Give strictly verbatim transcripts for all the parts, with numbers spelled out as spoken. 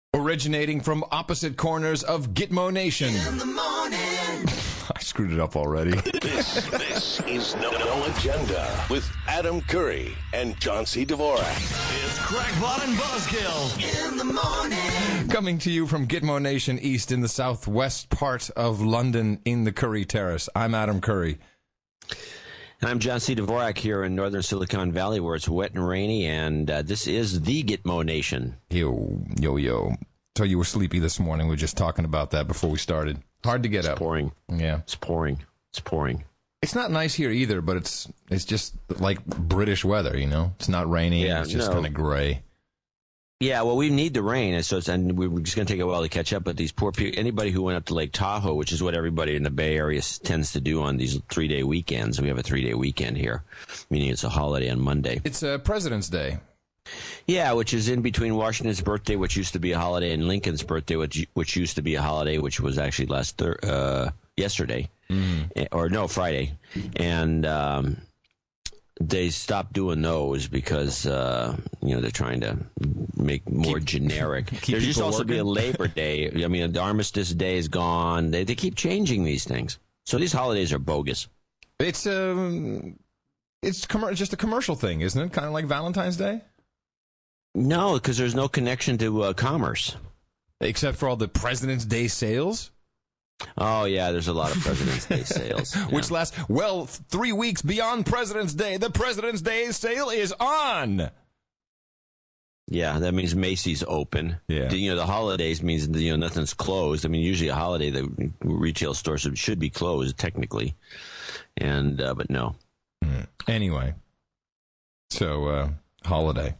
Originating from opposite corners of Gitmo Nation. In the morning. I screwed it up already. This, this is No, no Agenda with Adam Curry and John C. Dvorak. It's Crackpot and Buzzkill. In the morning. Coming to you from Gitmo Nation East in the southwest part of London in the Curry Terrace. I'm Adam Curry. And I'm John C. Dvorak here in northern Silicon Valley where it's wet and rainy, and uh, this is the Gitmo Nation. Yo, yo, yo. So you were sleepy this morning. We were just talking about that before we started. Hard to get it's up. It's pouring. Yeah. It's pouring. It's pouring. It's not nice here either, but it's it's just like British weather, you know? It's not raining. Yeah, it's just no. kind of gray. Yeah, well, we need the rain, and so it's, and we're just going to take a while to catch up. But these poor people, anybody who went up to Lake Tahoe, which is what everybody in the Bay Area tends to do on these three-day weekends. We have a three-day weekend here, meaning it's a holiday on Monday. It's uh, President's Day. Yeah, which is in between Washington's birthday, which used to be a holiday, and Lincoln's birthday, which which used to be a holiday, which was actually last thir- uh, yesterday, mm-hmm. or no, Friday, and. Um, They stopped doing those because, uh, you know, they're trying to make more keep, generic. Keep there used to also working. be a Labor Day. I mean, the Armistice Day is gone. They they keep changing these things. So these holidays are bogus. It's um, it's com- just a commercial thing, isn't it? Kind of like Valentine's Day? No, because there's no connection to uh, commerce. Except for all the President's Day sales? Oh, yeah, there's a lot of President's Day sales. Yeah. Which lasts, well, three weeks beyond President's Day. The President's Day sale is on! Yeah, that means Macy's open. Yeah. You know, the holidays means, you know, nothing's closed. I mean, usually a holiday, the retail stores should be closed, technically. And, uh, but no. Mm. Anyway. So, uh, holiday.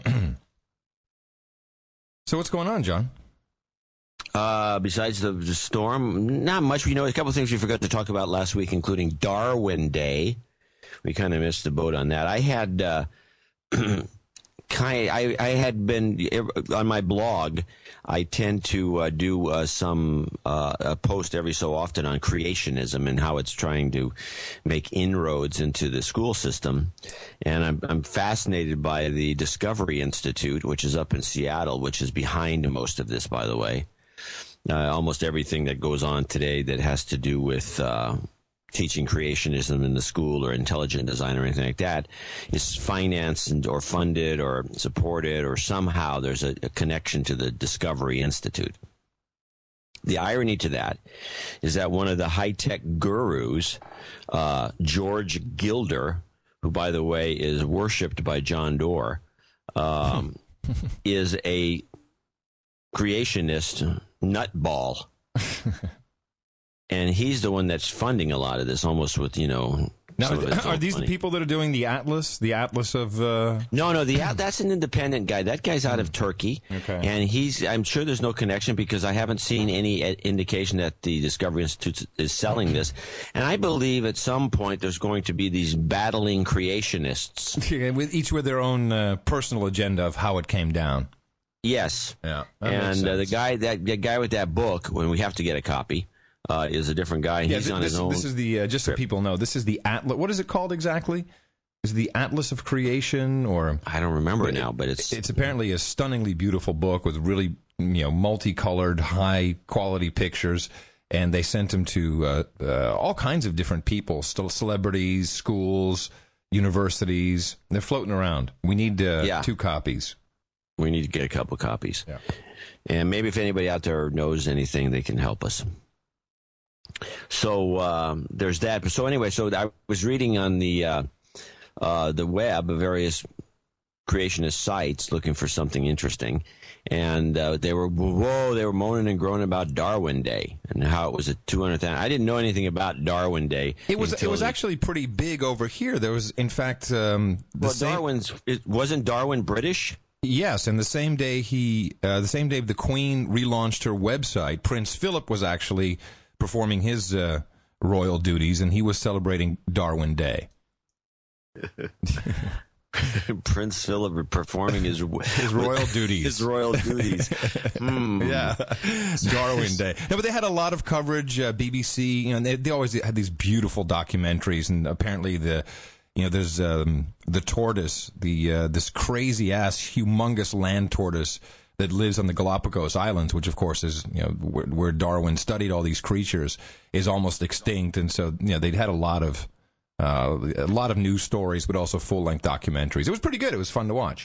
So what's going on, John? Uh, besides the, the storm, not much. You know, a couple of things we forgot to talk about last week, including Darwin Day. We kind of missed the boat on that. I had, uh, kind I, I had been on my blog. I tend to uh, do uh, some uh, a post every so often on creationism and how it's trying to make inroads into the school system. And I'm, I'm fascinated by the Discovery Institute, which is up in Seattle, which is behind most of this, by the way. Uh, almost everything that goes on today that has to do with uh, teaching creationism in the school or intelligent design or anything like that is financed and, or funded or supported, or somehow there's a, a connection to the Discovery Institute. The irony to that is that one of the high-tech gurus, uh, George Gilder, who, by the way, is worshipped by John Doerr, um, is a creationist nutball. And he's the one that's funding a lot of this, almost with, you know... Now, are these money. The people that are doing the Atlas? The Atlas of... Uh... No, no, the that's an independent guy. That guy's out of Turkey. Okay. And he's... I'm sure there's no connection because I haven't seen any indication that the Discovery Institute is selling this. And I believe at some point there's going to be these battling creationists. Yeah, with each with their own uh, personal agenda of how it came down. Yes. Yeah. And uh, the guy that the guy with that book, when we have to get a copy, uh, is a different guy. Yeah, He's th- on this, his own. This is the uh, just so people know. This is the Atlas. What is it called exactly? Is it the Atlas of Creation, or I don't remember it, now, but it's it's apparently a stunningly beautiful book with really, you know, multicolored, high quality pictures. And they sent them to uh, uh, all kinds of different people, still celebrities, schools, universities. They're floating around. We need uh, Yeah. two copies. We need to get a couple copies. Yeah. And maybe if anybody out there knows anything, they can help us. So um, there's that. So anyway, so I was reading on the uh, uh, the web of various creationist sites looking for something interesting, and uh, they were whoa, they were moaning and groaning about Darwin Day and how it was a two hundredth. I didn't know anything about Darwin Day. It was it was the, actually pretty big over here. There was, in fact, um, the well, same, Darwin's it, wasn't Darwin British? Yes, and the same day he, uh, the same day the Queen relaunched her website, Prince Philip was actually performing his uh, royal duties, and he was celebrating Darwin Day. Prince Philip performing his his royal duties. His royal duties. mm. Yeah, Darwin Day. No, but they had a lot of coverage. Uh, B B C, you know, they, they always had these beautiful documentaries, and apparently the. You know, there's um, the tortoise, the uh, this crazy ass, humongous land tortoise that lives on the Galapagos Islands, which of course is, you know, where, where Darwin studied all these creatures, is almost extinct. And so, you know, they'd had a lot of, uh, a lot of news stories, but also full-length documentaries. It was pretty good. It was fun to watch.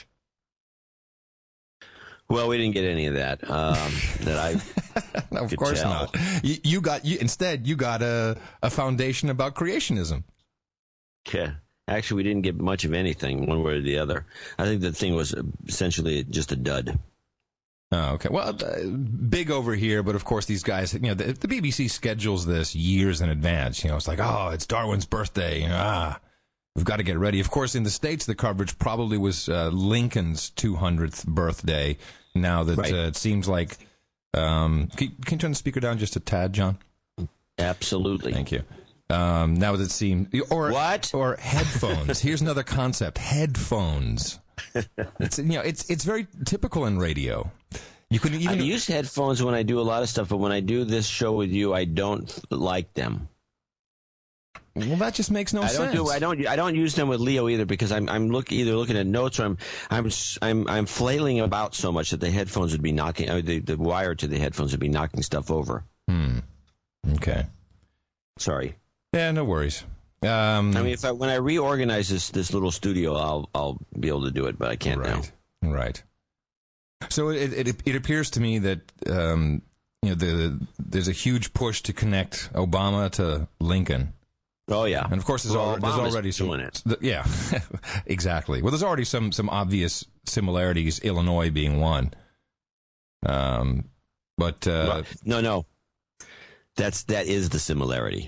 Well, we didn't get any of that. Um, that I no, of could course tell. not. You, you got you, instead you got a a foundation about creationism. Yeah. Actually, we didn't get much of anything, one way or the other. I think the thing was essentially just a dud. Oh, okay. Well, uh, big over here, but of course these guys, you know, the, the B B C schedules this years in advance. You know, it's like, oh, it's Darwin's birthday. You know, ah, we've got to get ready. Of course, in the States, the coverage probably was uh, Lincoln's two hundredth birthday. Now that Right. uh, it seems like, um, can, can you turn the speaker down just a tad, John? Absolutely. Thank you. Um, now that it seems, or What? or headphones. Here's another concept: headphones. It's, you know, it's it's very typical in radio. You can I even use headphones when I do a lot of stuff, but when I do this show with you, I don't like them. well, that just makes no I don't sense. do. I don't. I don't use them with Leo either because I'm. I'm look either looking at notes or I'm. I'm. I'm. I'm flailing about so much that the headphones would be knocking. Uh, the the wire to the headphones would be knocking stuff over. Hmm. Okay. Sorry. Yeah, no worries. Um, I mean, if I, when I reorganize this this little studio, I'll I'll be able to do it, but I can't now. right, right. So it, it it appears to me that um, you know the there's a huge push to connect Obama to Lincoln. Oh yeah, And of course, there's, Well, al- there's Obama's already some. doing it. th- yeah, exactly. Well, there's already some some obvious similarities. Illinois being one. Um, but uh, Well, no, no, that's that is the similarity.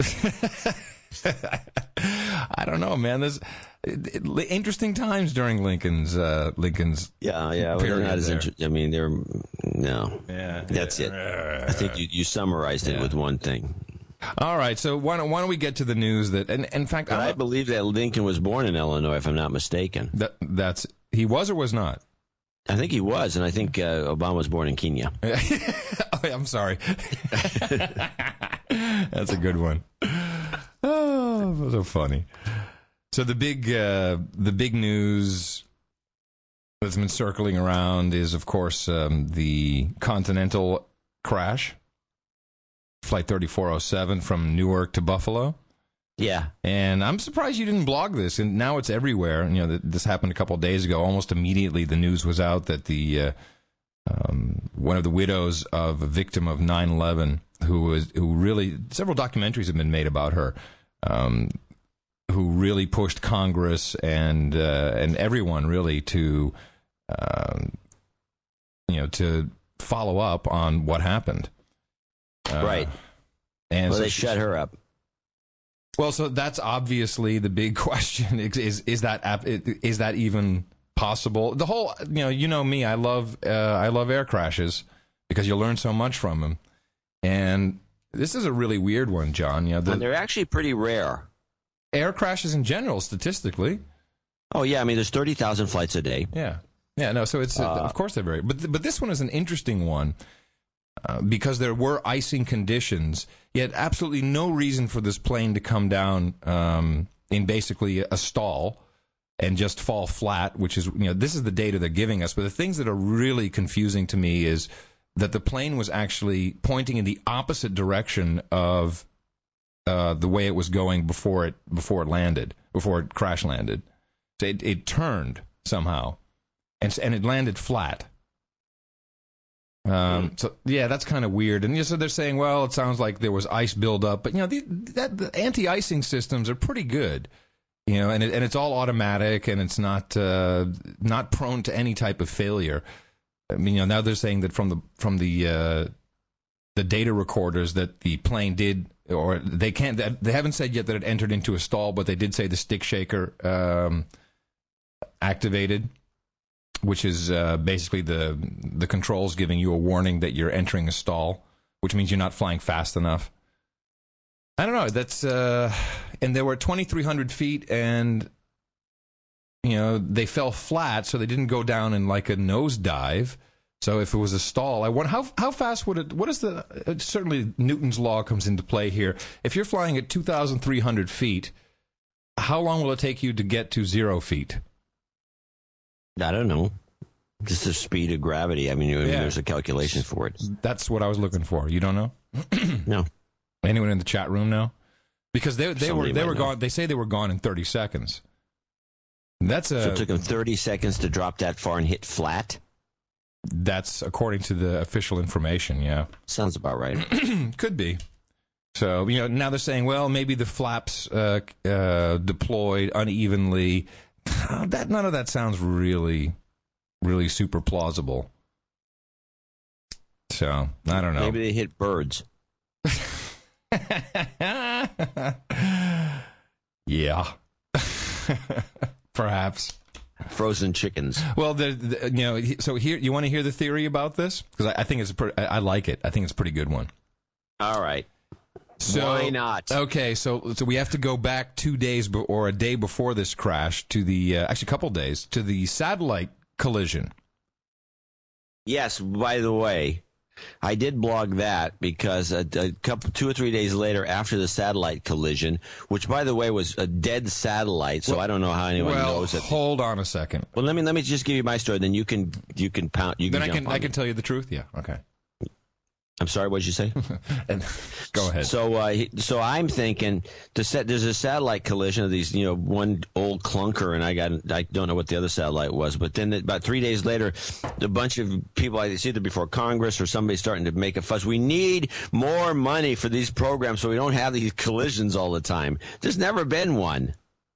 I don't know, man. There's it, it, interesting times during Lincoln's uh, Lincoln's. Yeah, yeah. Well, they're Period not as there. interesting. I mean, they're no. Yeah, That's it. I think you you summarized it Yeah. with one thing. All right, so why don't why don't we get to the news that? And, and in fact, But I'm I not- believe that Lincoln was born in Illinois, if I'm not mistaken. that that's he was or was not. I think he was, and I think uh, Obama was born in Kenya. Oh, I'm sorry. That's a good one. Oh, so funny. So the big uh, the big news that's been circling around is, of course, um, the Continental crash, Flight thirty-four oh seven from Newark to Buffalo. Yeah. And I'm surprised you didn't blog this. And now it's everywhere. You know, th- this happened a couple of days ago. Almost immediately, the news was out that the uh, um, one of the widows of a victim of nine eleven, who was who really several documentaries have been made about her, um, who really pushed Congress and uh, and everyone really to um, you know to follow up on what happened. Uh, Right. And Well, so they she- shut her up. Well, so that's obviously the big question: is is, is that ap- is that even possible? The whole, you know, you know me, I love uh, I love air crashes because you learn so much from them. And this is a really weird one, John. You know, the And they're actually pretty rare. air crashes in general, statistically. Oh, yeah. I mean, there's thirty thousand flights a day. Yeah, yeah. No, so it's uh, of course they're very, but th- but this one is an interesting one. Uh, because there were icing conditions, yet absolutely no reason for this plane to come down um, in basically a stall and just fall flat, which is, you know, this is the data they're giving us. But the things that are really confusing to me is that the plane was actually pointing in the opposite direction of uh, the way it was going before it before it landed, before it crash landed. So it, it turned somehow, and s- and it landed flat. Um, so yeah, that's kind of weird. And you know, so they're saying, well, it sounds like there was ice buildup, but you know, the, that, the anti-icing systems are pretty good, you know, and it, and it's all automatic and it's not uh, not prone to any type of failure. I mean, you know, now they're saying that from the from the uh, the data recorders that the plane did, or they can't, they haven't said yet that it entered into a stall, but they did say the stick shaker um, activated, which is uh, basically the the controls giving you a warning that you're entering a stall, which means you're not flying fast enough. I don't know. That's uh, and they were twenty-three hundred feet, and you know they fell flat, so they didn't go down in like a nosedive. So if it was a stall, I wonder how how fast would it? What is the? Uh, certainly, Newton's law comes into play here. If you're flying at two thousand three hundred feet, how long will it take you to get to zero feet? I don't know. Just the speed of gravity. I mean, I mean Yeah. there's a calculation for it. That's what I was looking for. You don't know? No. Anyone in the chat room know? Because they they Somebody were they might were know. gone. They say they were gone in thirty seconds. That's a So it took them thirty seconds to drop that far and hit flat? that's according to the official information. Yeah, Sounds about right. could be. So you know now they're saying, well, maybe the flaps uh, uh, deployed unevenly. That none of that sounds really, really super plausible. So I don't know. Maybe they hit birds. Yeah. Perhaps. Frozen chickens. Well, the, the, you know, so here, you want to hear the theory about this? Because I, I think it's, a pre- I, I like it. I think it's a pretty good one. All right. So, Why not? Okay, so so we have to go back two days be- or a day before this crash to the, uh, actually a couple days, to the satellite collision. Yes, by the way, I did blog that because a, a couple, two or three days later after the satellite collision, which by the way was a dead satellite, so Well- I don't know how anyone well, knows it. hold on a second. Well, let me let me just give you my story, then you can you can pound you Then can I jump can on I me. can tell you the truth. Yeah. Okay. I'm sorry, what did you say? And go ahead. So, uh, he- so I'm thinking to set. There's a satellite collision of these, you know, one old clunker, and I got. I don't know what the other satellite was, but then about three days later, a bunch of people, it's either before Congress or somebody starting to make a fuss. We need more money for these programs so we don't have these collisions all the time. There's never been one.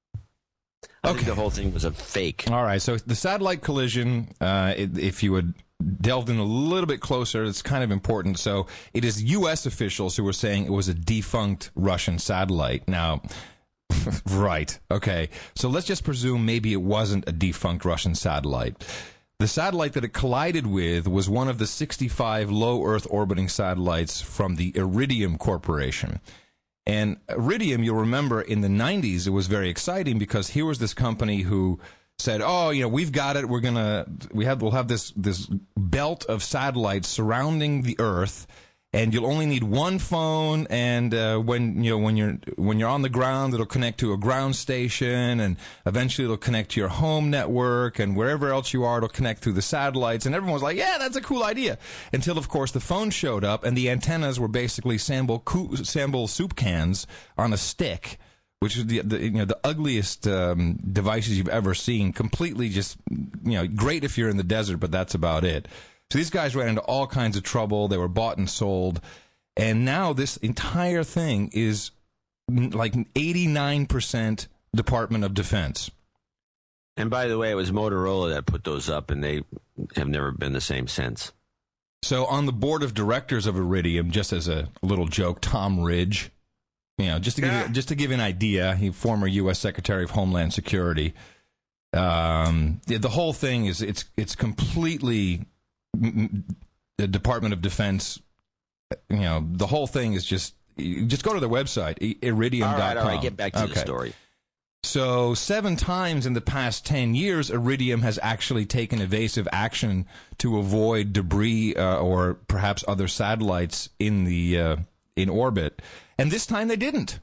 I Okay. think the whole thing was a fake. All right, so the satellite collision, uh, it, if you would delved in a little bit closer, it's kind of important. So it is U S officials who were saying it was a defunct Russian satellite. Now, right, okay. So let's just presume maybe it wasn't a defunct Russian satellite. The satellite that it collided with was one of the sixty-five low Earth orbiting satellites from the Iridium Corporation. And Iridium, you'll remember, in the nineties, it was very exciting because here was this company who said, "Oh, you know, we've got it. We're gonna, we have, we'll have this this belt of satellites surrounding the Earth, and you'll only need one phone. And uh, when you know when you're when you're on the ground, it'll connect to a ground station, and eventually it'll connect to your home network, and wherever else you are, it'll connect through the satellites." And everyone was like, "Yeah, that's a cool idea." Until, of course, the phone showed up, and the antennas were basically sample coo- sample soup cans on a stick, which is the, the you know the ugliest um, devices you've ever seen. Completely just you know great if you're in the desert, but that's about it. So these guys ran into all kinds of trouble. They were bought and sold, and now this entire thing is like eighty-nine percent Department of Defense. And by the way, it was Motorola that put those up, and they have never been the same since. So on the board of directors of Iridium, just as a little joke, Tom Ridge. You know, just to give you, just to give you an idea, he former U S Secretary of Homeland Security. Um, the, the whole thing is it's it's completely the Department of Defense. You know, the whole thing is just you just go to their website, iridium dot com. All right, all right, get back to Okay. the story. So seven times in the past ten years, Iridium has actually taken evasive action to avoid debris uh, or perhaps other satellites in the uh, in orbit. And this time they didn't.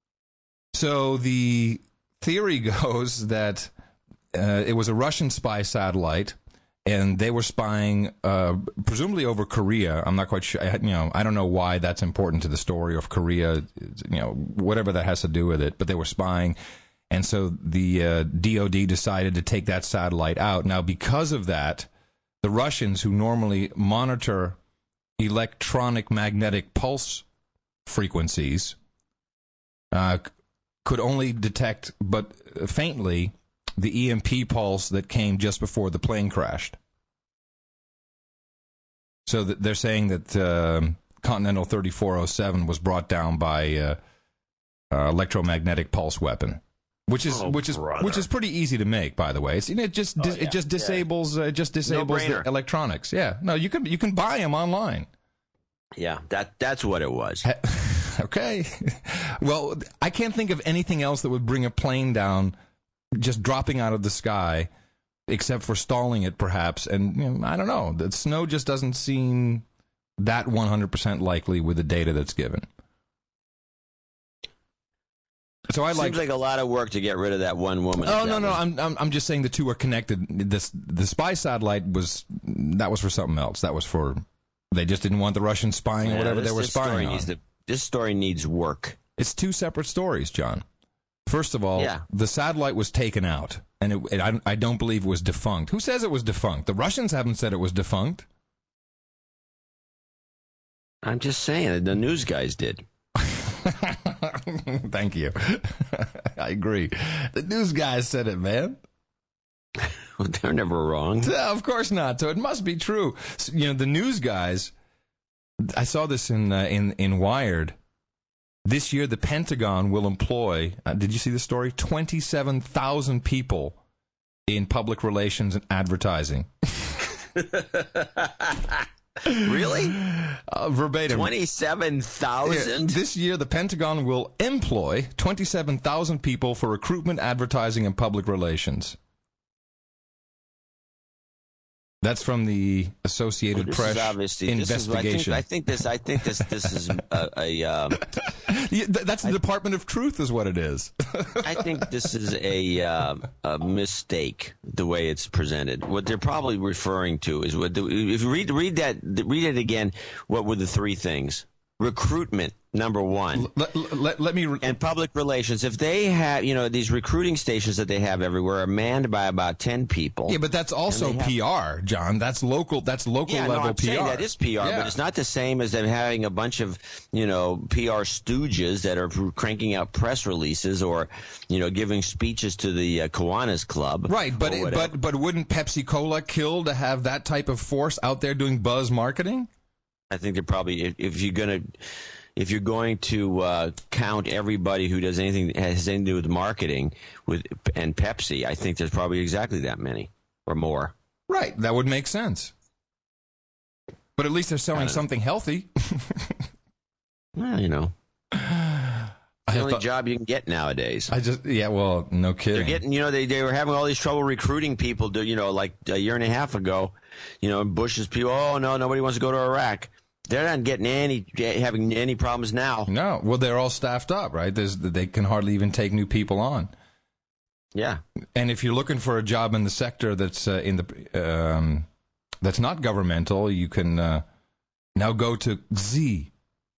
So the theory goes that uh, it was a Russian spy satellite, and they were spying uh, presumably over Korea. I'm not quite sure. I, you know, I don't know why that's important to the story of Korea. You know, whatever that has to do with it. But they were spying, and so the uh, D O D decided to take that satellite out. Now, because of that, the Russians, who normally monitor electronic magnetic pulse frequencies, uh, could only detect, but faintly, the E M P pulse that came just before the plane crashed. So that they're saying that um Continental thirty-four oh seven was brought down by uh, uh, electromagnetic pulse weapon, which is Oh, which is brother. which is pretty easy to make, by the way. It's, you know, it just dis- yeah, it just yeah. disables uh, it just disables the No-brainer. electronics. Yeah, no, you can you can buy them online. Yeah, that that's what it was. Okay. Well, I can't think of anything else that would bring a plane down just dropping out of the sky, except for stalling it, perhaps. And you know, I don't know. The snow just doesn't seem that one hundred percent likely with the data that's given. So I like. Seems like a lot of work to get rid of that one woman. Oh no, That no, was- I'm, I'm I'm just saying the two are connected. This the spy satellite was that was for something else. That was for they just didn't want the Russians spying or Yeah, whatever this- they were this story spying on. needs to- this story needs work. It's two separate stories, John. First of all, Yeah. the satellite was taken out, and it, it, I, I don't believe it was defunct. Who says it was defunct? The Russians haven't said it was defunct. I'm just saying, the news guys did. Thank you. I agree. The news guys said it, man. Well, they're never wrong. Yeah, of course not. So it must be true. So, you know, the news guys. I saw this in uh, in in Wired. This year, the Pentagon will employ. Uh, did you see the story? Twenty-seven thousand people in public relations and advertising. Really? Uh, verbatim. Twenty-seven Yeah, thousand. this year, the Pentagon will employ twenty-seven thousand people for recruitment, advertising, and public relations. That's from the Associated This Press is obviously this is- investigation. I think, I think this. I think this. This is a. a um, Yeah, th- that's the Department of Truth, is what it is. I think this is a uh, a mistake the way it's presented. What they're probably referring to is what the, if you read read that read it again. What were the three things? Recruitment, number one. let, let, let me. Re- And public relations. If they have, you know, these recruiting stations that they have everywhere are manned by about ten people. yeah, but that's also And they have- P R, John. That's local. That's local Yeah, level no, I'm P R. saying that is P R, Yeah. but it's not the same as them having a bunch of, you know, P R stooges that are cranking out press releases or, you know, giving speeches to the uh, Kiwanis Club. Right, but or it, whatever. but but wouldn't Pepsi Cola kill to have that type of force out there doing buzz marketing? I think they're probably if, if you're gonna. If you're going to uh, count everybody who does anything that has anything to do with marketing with and Pepsi, I think there's probably exactly that many or more. Right, that would make sense. But at least they're selling something healthy. Well, you know, I the only thought- job you can get nowadays. I just yeah, well, no kidding. They're getting, you know, they, they were having all these trouble recruiting people to, you know, like a year and a half ago, you know, Bush's people, oh, no, nobody wants to go to Iraq. They're not getting any, having any problems now. No, well, they're all staffed up, right? There's, they can hardly even take new people on. Yeah. And if you're looking for a job in the sector that's uh, in the um, that's not governmental, you can uh, now go to X Z.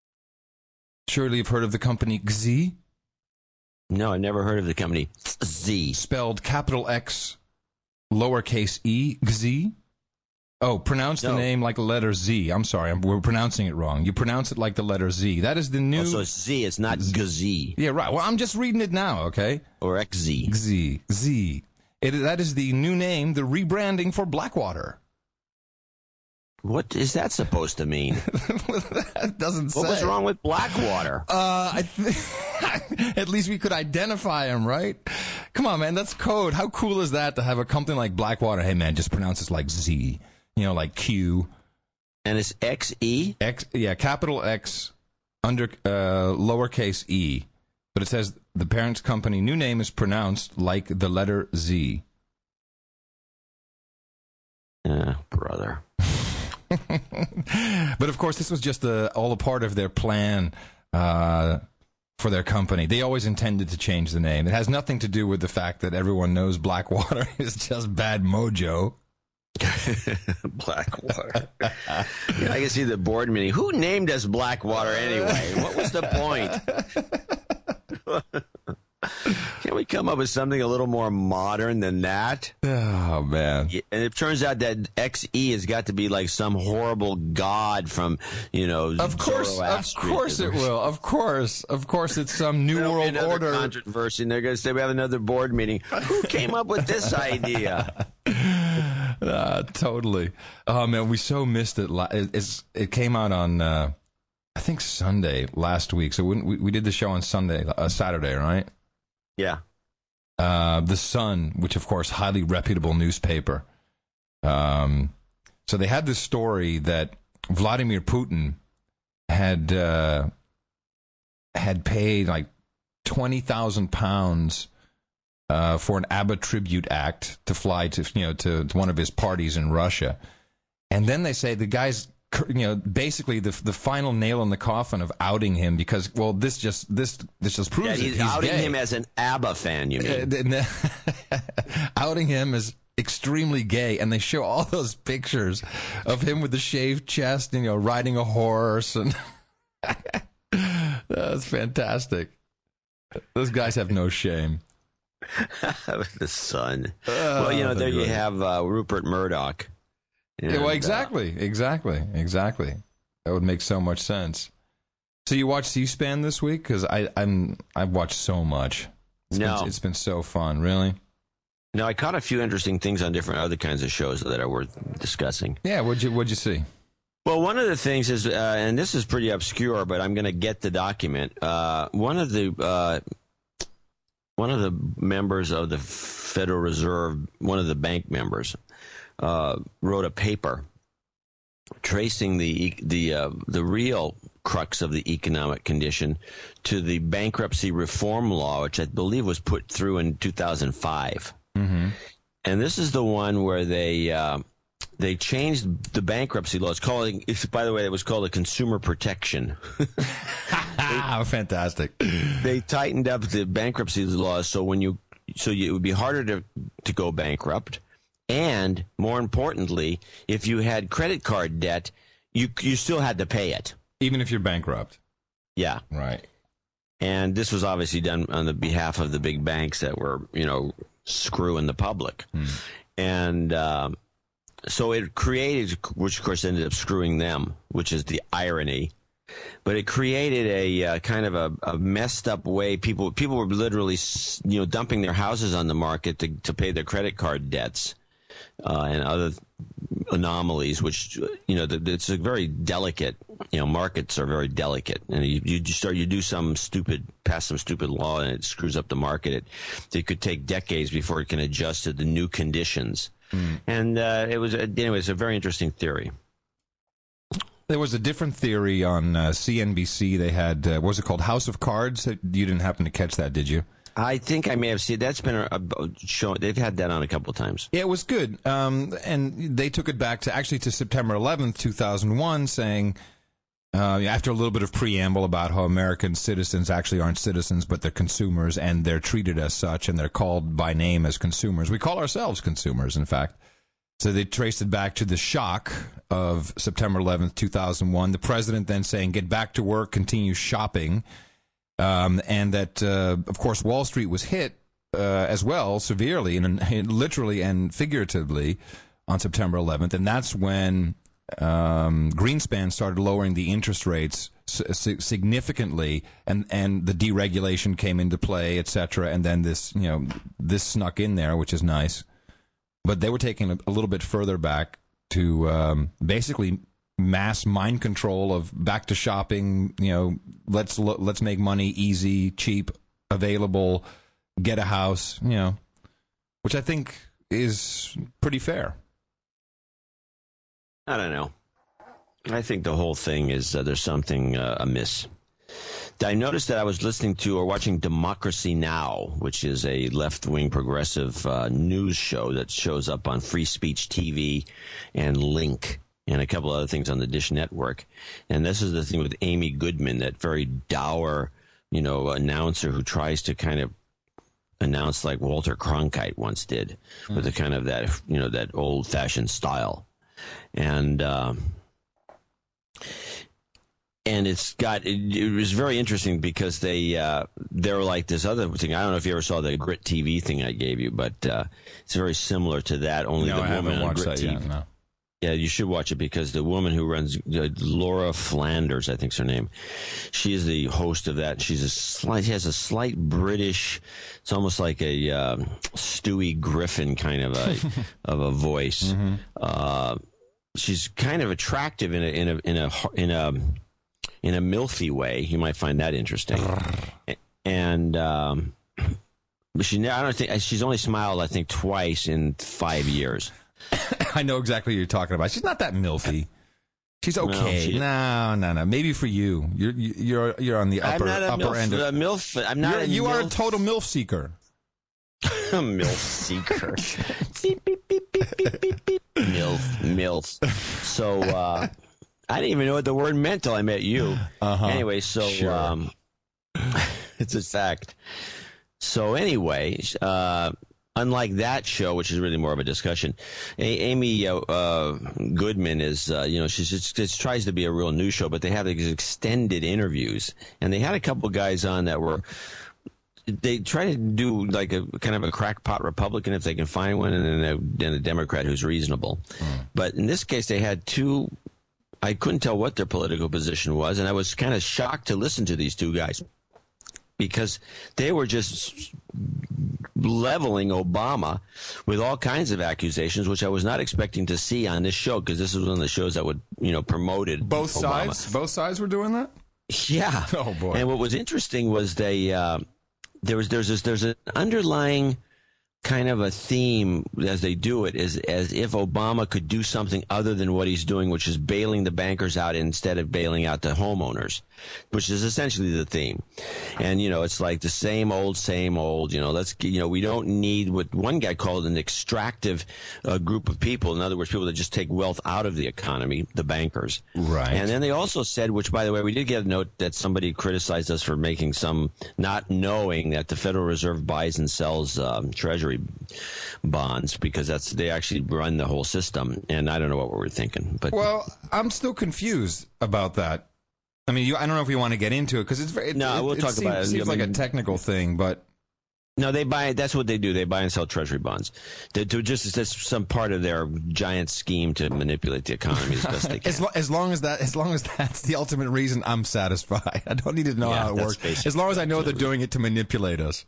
Surely you've heard of the company X Z, No, I've never heard of the company Z. spelled capital X, lowercase e, X Z. Oh, pronounce the No. name like the letter Z. I'm sorry, I'm, we're pronouncing it wrong. You pronounce it like the letter Z. That is the new. Oh, so it's Z, it's not G-Z Yeah, right. Well, I'm just reading it now, okay? or X Z. Z. Z. It, that is the new name, the rebranding for Blackwater. What is that supposed to mean? That doesn't What say. was wrong with Blackwater? Uh, I th- at least we could identify him, right? Come on, man, that's code. How cool is that to have a company like Blackwater? Hey, man, just pronounce it like Z. You know, like Q. And it's X E? X, yeah, capital X, under uh, lowercase e. But it says the parent's company new name is pronounced like the letter Z. Uh, brother. But of course, this was just a, all a part of their plan uh, for their company. They always intended to change the name. It has nothing to do with the fact that everyone knows Blackwater is just bad mojo. Blackwater. Yeah, I can see the board meeting. Who named us Blackwater anyway? What was the point? Can't we come up with something a little more modern than that? Oh, man. And it turns out that X E has got to be like some horrible god from, you know, Of course, of Zoroastrianism. course it will. Of course. Of course it's some New There'll be World another Order. controversy, and they're going to say we have another board meeting. Who came up with this idea? Uh, totally. Oh, man, we so missed it. La- it it's, it came out on, uh, I think, Sunday last week. So we, we did the show on Sunday, uh, Saturday, right? Yeah. Uh, the Sun, which of course highly reputable newspaper. Um, so they had this story that Vladimir Putin had uh, had paid like twenty thousand pounds uh, for an ABBA tribute act to fly to you know to, to one of his parties in Russia, and then they say the guy's you know, basically the the final nail in the coffin of outing him because, well, this just this this just proves Yeah, it. he's, He's outing gay. him as an ABBA fan, you mean? Uh, outing him as extremely gay, and they show all those pictures of him with the shaved chest, and, you know, riding a horse, and that's fantastic. Those guys have no shame. The son. Uh, well, you know, there you good. have uh, Rupert Murdoch. Yeah, well, And, exactly, exactly, exactly. That would make so much sense. So you watched C-SPAN this week? Because I I'm I've watched so much. It's No. been, it's been so fun. Really? No, I caught a few interesting things on different other kinds of shows that are worth discussing. Yeah. What'd you What'd you see? Well, one of the things is, uh, and this is pretty obscure, but I'm going to get the document. Uh, one of the uh, one of the members of the Federal Reserve, one of the bank members, uh, wrote a paper tracing the the uh, the real crux of the economic condition to the bankruptcy reform law, which I believe was put through in two thousand five. Mm-hmm. And this is the one where they uh, they changed the bankruptcy law. It's called, it's, by the way, it was called a consumer protection. Ah, fantastic. They tightened up the bankruptcy laws so when you so you, it would be harder to to go bankrupt, and more importantly, if you had credit card debt, you you still had to pay it. Even if you're bankrupt. Yeah. Right. And this was obviously done on the behalf of the big banks that were, you know, screwing the public. Hmm. And um, so it created, which of course ended up screwing them, which is the irony. But it created a uh, kind of a, a messed up way. People people were literally, you know, dumping their houses on the market to, to pay their credit card debts uh, and other anomalies, which, you know, the, it's a very delicate, you know, markets are very delicate. And you, you start, you do some stupid, pass some stupid law and it screws up the market. It, it could take decades before it can adjust to the new conditions. Mm. And uh, it was, anyway, it's a very interesting theory. There was a different theory on uh, C N B C. They had, uh, what was it called, House of Cards? You didn't happen to catch that, did you? I think I may have seen that's been a, a show. They've had that on a couple of times. Yeah, it was good. Um, and they took it back to actually to September eleventh, two thousand one, saying uh, after a little bit of preamble about how American citizens actually aren't citizens, but they're consumers, and they're treated as such, and they're called by name as consumers. We call ourselves consumers, in fact. So they traced it back to the shock of September eleventh, two thousand one. The president then saying, "Get back to work, continue shopping." Um, and that, uh, of course, Wall Street was hit uh, as well severely, and, and literally and figuratively, on September eleventh. And that's when um, Greenspan started lowering the interest rates significantly, and, and the deregulation came into play, et cetera. And then this, you know, this snuck in there, which is nice. But they were taking a, a little bit further back to um, basically mass mind control of back to shopping. You know, let's lo- let's make money easy, cheap, available, get a house. You know, which I think is pretty fair. I don't know. I think the whole thing is uh, there's something uh, amiss. I noticed that I was listening to or watching Democracy Now!, which is a left-wing progressive uh, news show that shows up on Free Speech T V and Link and a couple other things on the Dish Network. And this is the thing with Amy Goodman, that very dour, you know, announcer who tries to kind of announce like Walter Cronkite once did, mm. with a kind of that, you know, that old-fashioned style. And uh, and it's got it, it was very interesting because they uh, they're like this other thing. I don't know if you ever saw the Grit T V thing I gave you, but uh, it's very similar to that. Only no, the I woman haven't on watched Grit that T V. Yet, no. Yeah, you should watch it because the woman who runs, uh, Laura Flanders, I think's her name. She is the host of that. She's a slight, she has a slight British. It's almost like a uh, Stewie Griffin kind of a of a voice. Mm-hmm. Uh, she's kind of attractive in a in a in a in a in a milfy way. You might find that interesting. And um, but she, I don't think she's only smiled, I think, twice in five years. I know exactly what you're talking about. She's not that milfy. She's okay. No, she, no, no, no. Maybe for you. You're you're you're on the upper I'm not a upper milf, end of a milf. I'm not. You're, a you milf. are a total milf seeker. Milf seeker. beep, beep, beep, beep, beep, beep, beep. Milf, milf. So uh, I didn't even know what the word meant till I met you. Uh-huh. Anyway, so Sure. um, it's a fact. So anyway, uh, unlike that show, which is really more of a discussion, a- Amy uh, uh, Goodman is, uh, you know, she just, just tries to be a real news show, but they have these extended interviews, and they had a couple guys on that were. They try to do like a kind of a crackpot Republican if they can find one, and then a, and a Democrat who's reasonable. Mm. But in this case, they had two. I couldn't tell what their political position was, and I was kind of shocked to listen to these two guys because they were just leveling Obama with all kinds of accusations, which I was not expecting to see on this show, because this was one of the shows that would, you know, promoted Both Obama. sides? Both sides were doing that? Yeah. Oh, boy. And what was interesting was they uh, there was there's this, there's an underlying kind of a theme as they do it, is as if Obama could do something other than what he's doing, which is bailing the bankers out instead of bailing out the homeowners, which is essentially the theme. And, you know, it's like the same old, same old, you know, let's, you know, we don't need what one guy called an extractive uh, group of people. In other words, people that just take wealth out of the economy, the bankers. Right. And then they also said, which, by the way, we did get a note that somebody criticized us for making some, not knowing that the Federal Reserve buys and sells um, Treasury bonds, because that's they actually run the whole system, and I don't know what we were thinking. But well, I'm still confused about that. I mean, you, I don't know if we want to get into it because it's very. It, no, it, we'll it talk seems, about it. Seems I mean, like a technical thing, but no, they buy. That's what they do. They buy and sell Treasury bonds. They do just that's some part of their giant scheme to manipulate the economy as best they can. as, lo- as long as that, as long as that's the ultimate reason, I'm satisfied. I don't need to know Yeah, how it that's works. As long as I know they're doing it to manipulate us.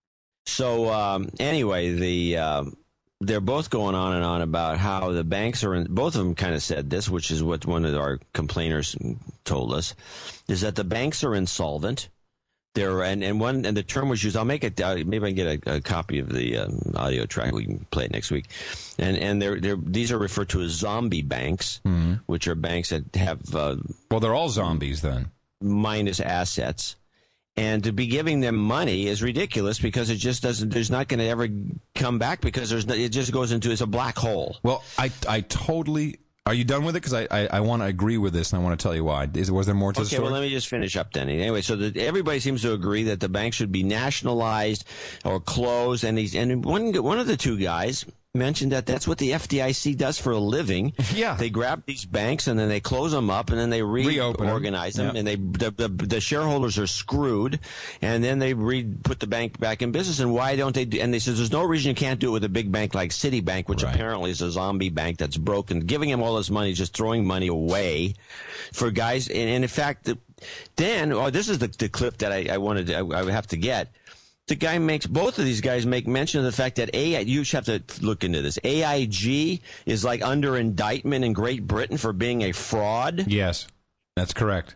So um, anyway, the uh, they're both going on and on about how the banks are in. Both of them kind of said this, which is what one of our complainers told us, is that the banks are insolvent. They're and, and one and the term was used. I'll make it. Uh, maybe I can get a, a copy of the um, audio track. We can play it next week. And and they're they're these are referred to as zombie banks, mm-hmm. which are banks that have uh, well, they're all zombies then, minus assets. And to be giving them money is ridiculous because it just doesn't. There's not going to ever come back because there's. No, it just goes into it's a black hole. Well, I I totally. Are you done with it? Because I, I, I want to agree with this, and I want to tell you why. Is was there more to okay, the story? Well, let me just finish up then. Anyway, so that everybody seems to agree that the bank should be nationalized or closed, and these and one one of the two guys mentioned that that's what the F D I C does for a living. Yeah, they grab these banks and then they close them up and then they re- reorganize them, them yeah. and they the, the the shareholders are screwed, and then they re- put the bank back in business. And why don't they? Do, and they says there's no reason you can't do it with a big bank like Citibank, which right. apparently is a zombie bank that's broken. Giving him all this money, just throwing money away for guys. And, and in fact, the, then oh, this is the, the clip that I, I wanted to, I, I would have to get. The guy makes both of these guys make mention of the fact that A I, you have to look into this. A I G is like under indictment in Great Britain for being a fraud. Yes, that's correct.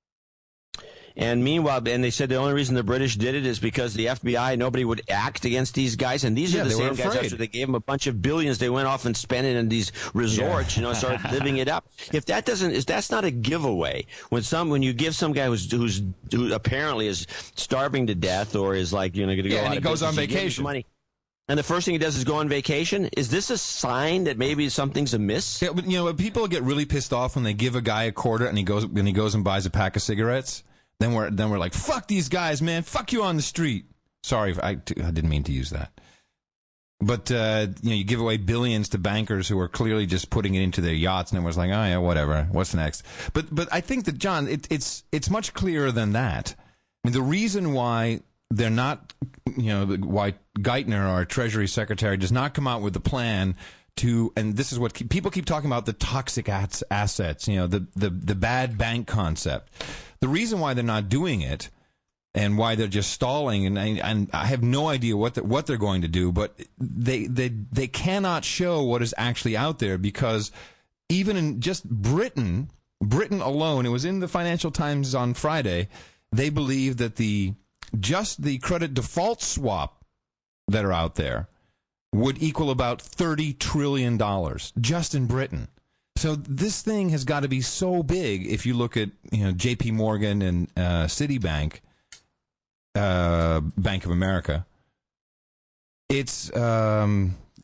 And meanwhile, and they said the only reason the British did it is because the F B I, nobody would act against these guys. And these yeah, are the same guys afraid. after they gave them a bunch of billions, they went off and spent it in these resorts, yeah. you know, started living it up. If that doesn't, if that's not a giveaway, when some, when you give some guy who's, who's, who apparently is starving to death or is like, you know, going to go yeah, out and he of goes business, on vacation. Money, and the first thing he does is go on vacation. Is this a sign that maybe something's amiss? Yeah, but you know, people get really pissed off when they give a guy a quarter and he goes, when he goes and buys a pack of cigarettes. Then we're then we're like, fuck these guys, man. Fuck you on the street. Sorry, I, I didn't mean to use that. But uh, you know, you give away billions to bankers who are clearly just putting it into their yachts, and everyone's like, oh yeah, whatever. What's next? But but I think that John, it, it's it's much clearer than that. I mean, the reason why they're not, you know, why Geithner, our Treasury Secretary, does not come out with the plan to, and this is what keep, people keep talking about, the toxic ass, assets, you know, the, the, the bad bank concept. The reason why they're not doing it and why they're just stalling, and I, and I have no idea what the, what they're going to do, but they, they, they cannot show what is actually out there, because even in just Britain, Britain alone, it was in the Financial Times on Friday, they believe that the, just the credit default swap that are out there would equal about thirty trillion dollars just in Britain. So this thing has got to be so big. If you look at, you know, J P Morgan and uh, Citibank, uh, Bank of America, it's um,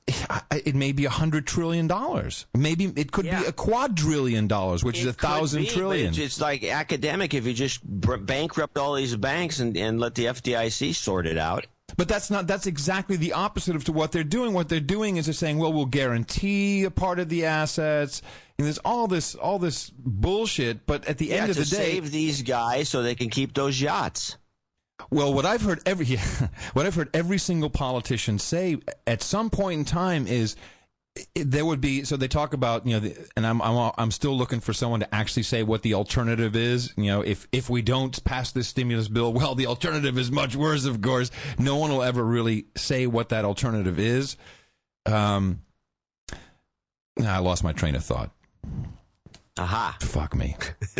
it may be a hundred trillion dollars. Maybe it could Yeah. be a quadrillion dollars, which It is a could thousand be, but trillion. It's, it's like academic if you just br- bankrupt all these banks and, and let the F D I C sort it out. But that's not, that's exactly the opposite of to what they're doing. What they're doing is they're saying, well, we'll guarantee a part of the assets. And there's all this, all this bullshit. But at the Yeah, end of to the day, save these guys so they can keep those yachts. well, what I've heard every, what I've heard every single politician say at some point in time is, it, there would be, so they talk about, you know, the, and I'm, I'm I'm still looking for someone to actually say what the alternative is. You know, if if we don't pass this stimulus bill, well, the alternative is much worse, of course. No one will ever really say what that alternative is. Um, I lost my train of thought. Aha. Fuck me.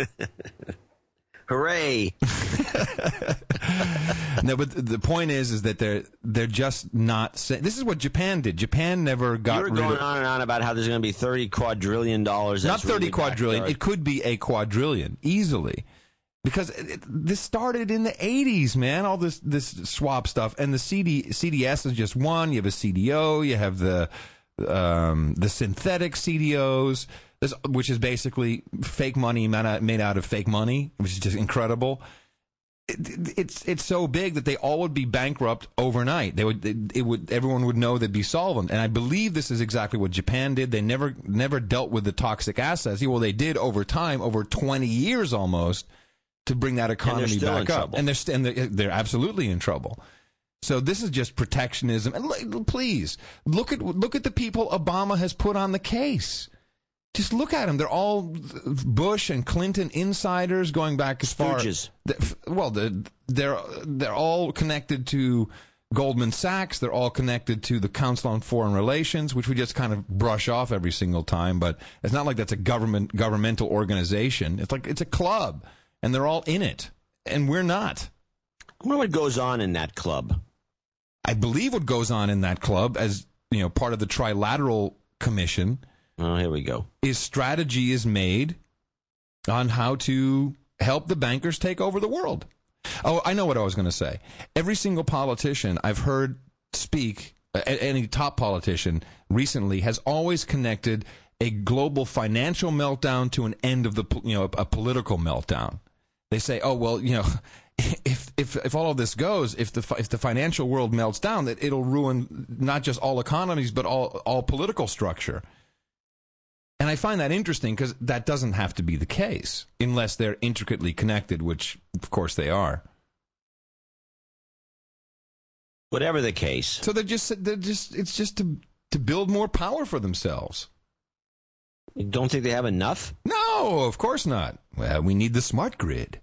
Hooray. No, but the point is, is that they're they're just not saying. This is what Japan did. Japan never got You were rid going of. on and on about how there's going to be thirty quadrillion dollars. Not That's thirty really quadrillion. backyard. It could be a quadrillion easily, because it, it- this started in the eighties, man. All this this swap stuff, and the C D, C D S is just one. You have a C D O. You have the um, the synthetic C D Os, this, which is basically fake money made out, made out of fake money, which is just incredible. It, it's it's so big that they all would be bankrupt overnight. They would it, it would everyone would know they'd be solvent. And I believe this is exactly what Japan did. They never never dealt with the toxic assets. Well, they did over time, over twenty years almost, to bring that economy still back in up. trouble. And they're st- and they're, they're absolutely in trouble. So this is just protectionism. And l- please look at look at the people Obama has put on the case. Just look at them. They're all Bush and Clinton insiders going back as far. Stooges. The- Well, the, they're they're all connected to Goldman Sachs. They're all connected to the Council on Foreign Relations, which we just kind of brush off every single time. But it's not like that's a government governmental organization. It's like it's a club, and they're all in it, and we're not. I wonder what goes on in that club. I believe what goes on in that club, as you know, part of the Trilateral Commission, Oh, here we go. is strategy is made on how to help the bankers take over the world. Oh, I know what I was going to say. Every single politician I've heard speak, a- any top politician recently, has always connected a global financial meltdown to an end of the, po- you know, a, a political meltdown. They say, oh, well, you know, if if if all of this goes, if the fi- if the financial world melts down, that it'll ruin not just all economies but all all political structure. And I find that interesting because that doesn't have to be the case unless they're intricately connected, which, of course, they are. Whatever the case. So they're just, they're just, it's just to, to build more power for themselves. You don't think they have enough? No, of course not. Well, we need the smart grid.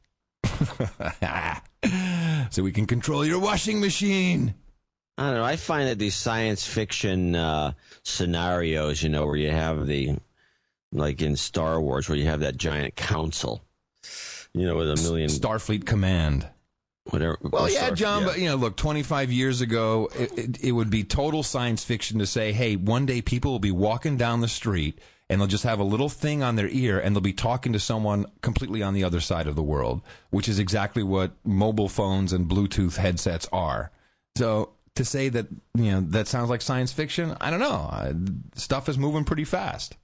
So we can control your washing machine. I don't know. I find that these science fiction uh, scenarios, you know, where you have the, like in Star Wars, where you have that giant council, you know, with a million, Starfleet Command. whatever. Well, yeah, Star- John, yeah. but, you know, look, twenty-five years ago, it, it, it would be total science fiction to say, hey, one day people will be walking down the street and they'll just have a little thing on their ear and they'll be talking to someone completely on the other side of the world, which is exactly what mobile phones and Bluetooth headsets are. So to say that, you know, that sounds like science fiction, I don't know. Uh, stuff is moving pretty fast.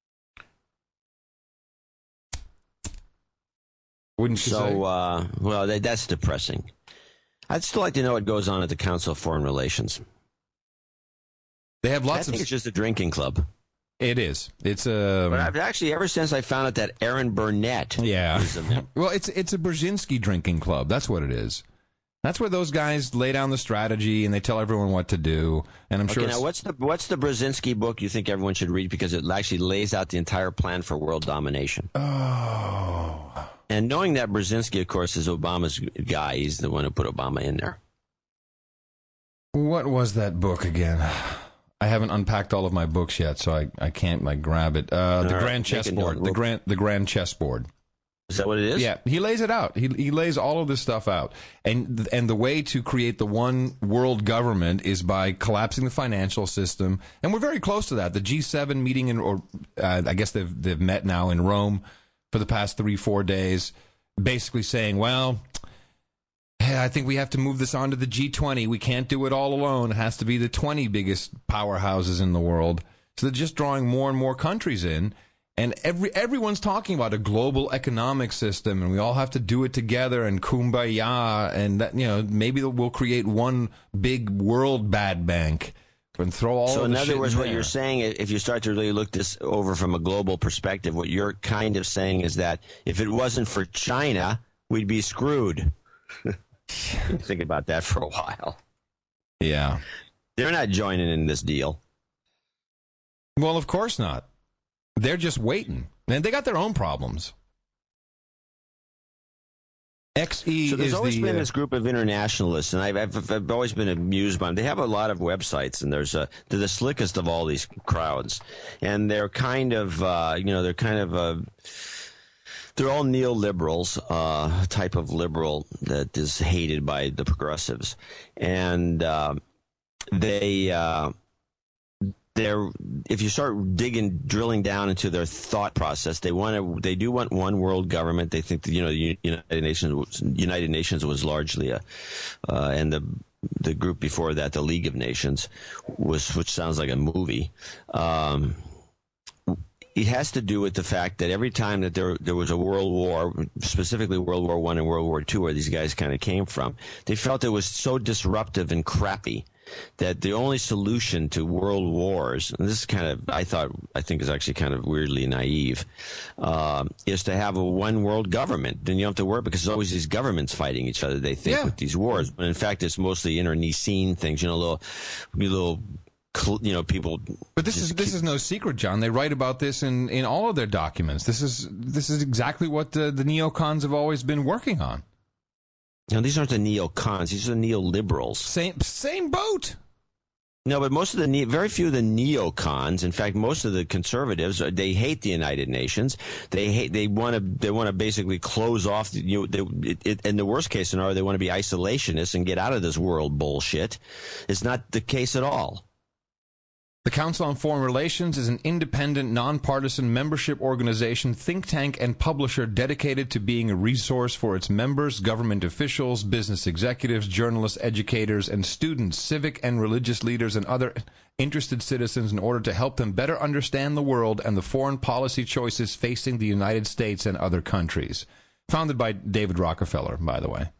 Wouldn't you say? So, uh, well, that, that's depressing. I'd still like to know what goes on at the Council of Foreign Relations. They have I lots think of... it's just a drinking club. It is. It's a... But I've actually, ever since I found out that Aaron Burnett Yeah. is a member. Well, it's it's a Brzezinski drinking club. That's what it is. That's where those guys lay down the strategy and they tell everyone what to do. And I'm sure. Okay, it's, now what's the what's the Brzezinski book you think everyone should read because it actually lays out the entire plan for world domination? Oh. And knowing that Brzezinski, of course, is Obama's guy, he's the one who put Obama in there. What was that book again? I haven't unpacked all of my books yet, so I, I can't like grab it. Uh, the right, Grand make a Chessboard. note. The Grand the Grand Chessboard. Is that what it is? Yeah, he lays it out. He he lays all of this stuff out, and and the way to create the one world government is by collapsing the financial system, and we're very close to that. The G seven meeting in, or uh, I guess they've they've met now in Rome for the past three four days, basically saying, well, I think we have to move this on to the G twenty. We can't do it all alone. It has to be the twenty biggest powerhouses in the world. So they're just drawing more and more countries in. And every everyone's talking about a global economic system, and we all have to do it together, and kumbaya, and that, you know, maybe we'll create one big world bad bank and throw all so of the in shit other words, in what there. you're saying, if you start to really look this over from a global perspective, what you're kind of saying is that if it wasn't for China, we'd be screwed. Think about that for a while. Yeah. They're not joining in this deal. Well, of course not. They're just waiting. And they got their own problems. X E so there's is always the, been uh, this group of internationalists, and I've, I've, I've always been amused by them. They have a lot of websites, and there's a, they're the slickest of all these crowds, and they're kind of, uh, you know, they're kind of, uh, they're all neoliberals, uh, type of liberal that is hated by the progressives, and uh, they. Uh, They're, if you start digging, drilling down into their thought process, they want to, they do want one world government. They think that, you know, the United Nations, United Nations was largely a, uh, and the, the group before that, the League of Nations, was, which sounds like a movie. Um, it has to do with the fact that every time that there there was a world war, specifically World War One and World War Two, where these guys kind of came from, they felt it was so disruptive and crappy that the only solution to world wars, and this is kind of, I thought, I think is actually kind of weirdly naive, uh, is to have a one world government. Then you don't have to worry because there's always these governments fighting each other, they think, yeah. with these wars. But in fact, it's mostly internecine things, you know, little, little, you know, people. But this is this keep, is no secret, John. They write about this in, in all of their documents. This is this is exactly what the, the neocons have always been working on. Now, these aren't the neocons; these are the neoliberals. Same same boat. No, but most of the ne- very few of the neocons, in fact, most of the conservatives, they hate the United Nations. They hate. They want to. They want to basically close off. You know, they, it, it, in the worst case scenario, they want to be isolationists and get out of this world bullshit. It's not the case at all. The Council on Foreign Relations is an independent, nonpartisan membership organization, think tank, and publisher dedicated to being a resource for its members, government officials, business executives, journalists, educators, and students, civic and religious leaders, and other interested citizens in order to help them better understand the world and the foreign policy choices facing the United States and other countries. Founded by David Rockefeller, by the way.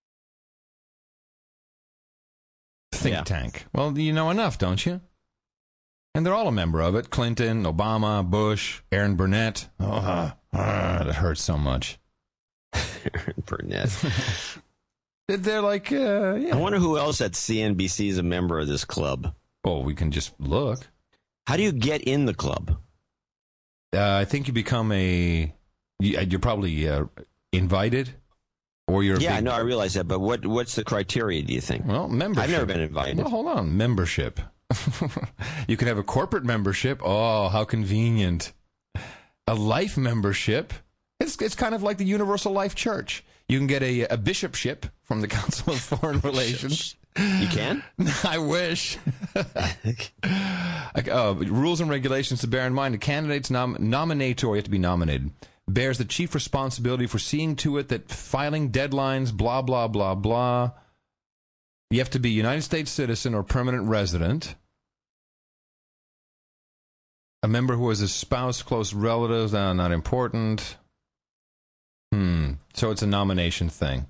Think Yeah. tank. Well, you know enough, don't you? And they're all a member of it. Clinton, Obama, Bush, Aaron Burnett. Oh, uh, uh, that hurts so much. Aaron Burnett. They're like, uh, yeah. I wonder who else at C N B C is a member of this club. Well, we can just look. How do you get in the club? Uh, I think you become a, you- you're probably uh, invited, or you're a Yeah, big, no, I realize that, but what what's the criteria, do you think? well, membership. I've never been invited. Well, hold on, membership. You can have a corporate membership. Oh, how convenient. A life membership. It's it's kind of like the Universal Life Church. You can get a, a bishopship from the Council of Foreign Relations. You can? I wish. uh, rules and regulations to bear in mind. The candidate's nom- nominator, you have to be nominated, bears the chief responsibility for seeing to it that filing deadlines, blah, blah, blah, blah. You have to be a United States citizen or permanent resident. A member who has a spouse, close relatives, uh, not important. Hmm. So it's a nomination thing.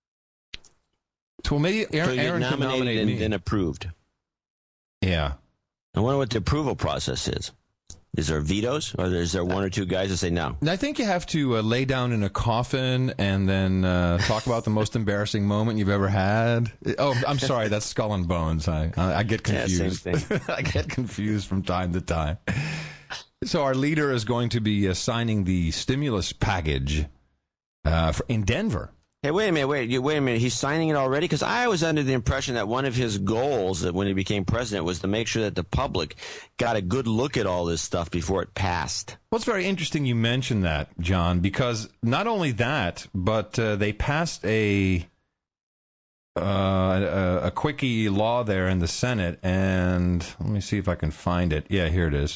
So maybe Aaron, So you get Aaron can nominated nominate and me. then approved. Yeah. I wonder what the approval process is. Is there vetoes, or is there one or two guys that say no? I think you have to uh, lay down in a coffin and then uh, talk about the most embarrassing moment you've ever had. Oh, I'm sorry, that's Skull and Bones. I I, I get Yeah, same confused. thing. I get confused from time to time. So our leader is going to be uh, signing the stimulus package uh, for, in Denver. Hey, wait a minute, wait, you- wait a minute. He's signing it already? Because I was under the impression that one of his goals that when he became president was to make sure that the public got a good look at all this stuff before it passed. Well, it's very interesting you mentioned that, John, because not only that, but uh, they passed a, uh, a a quickie law there in the Senate, and let me see if I can find it. Yeah, here it is.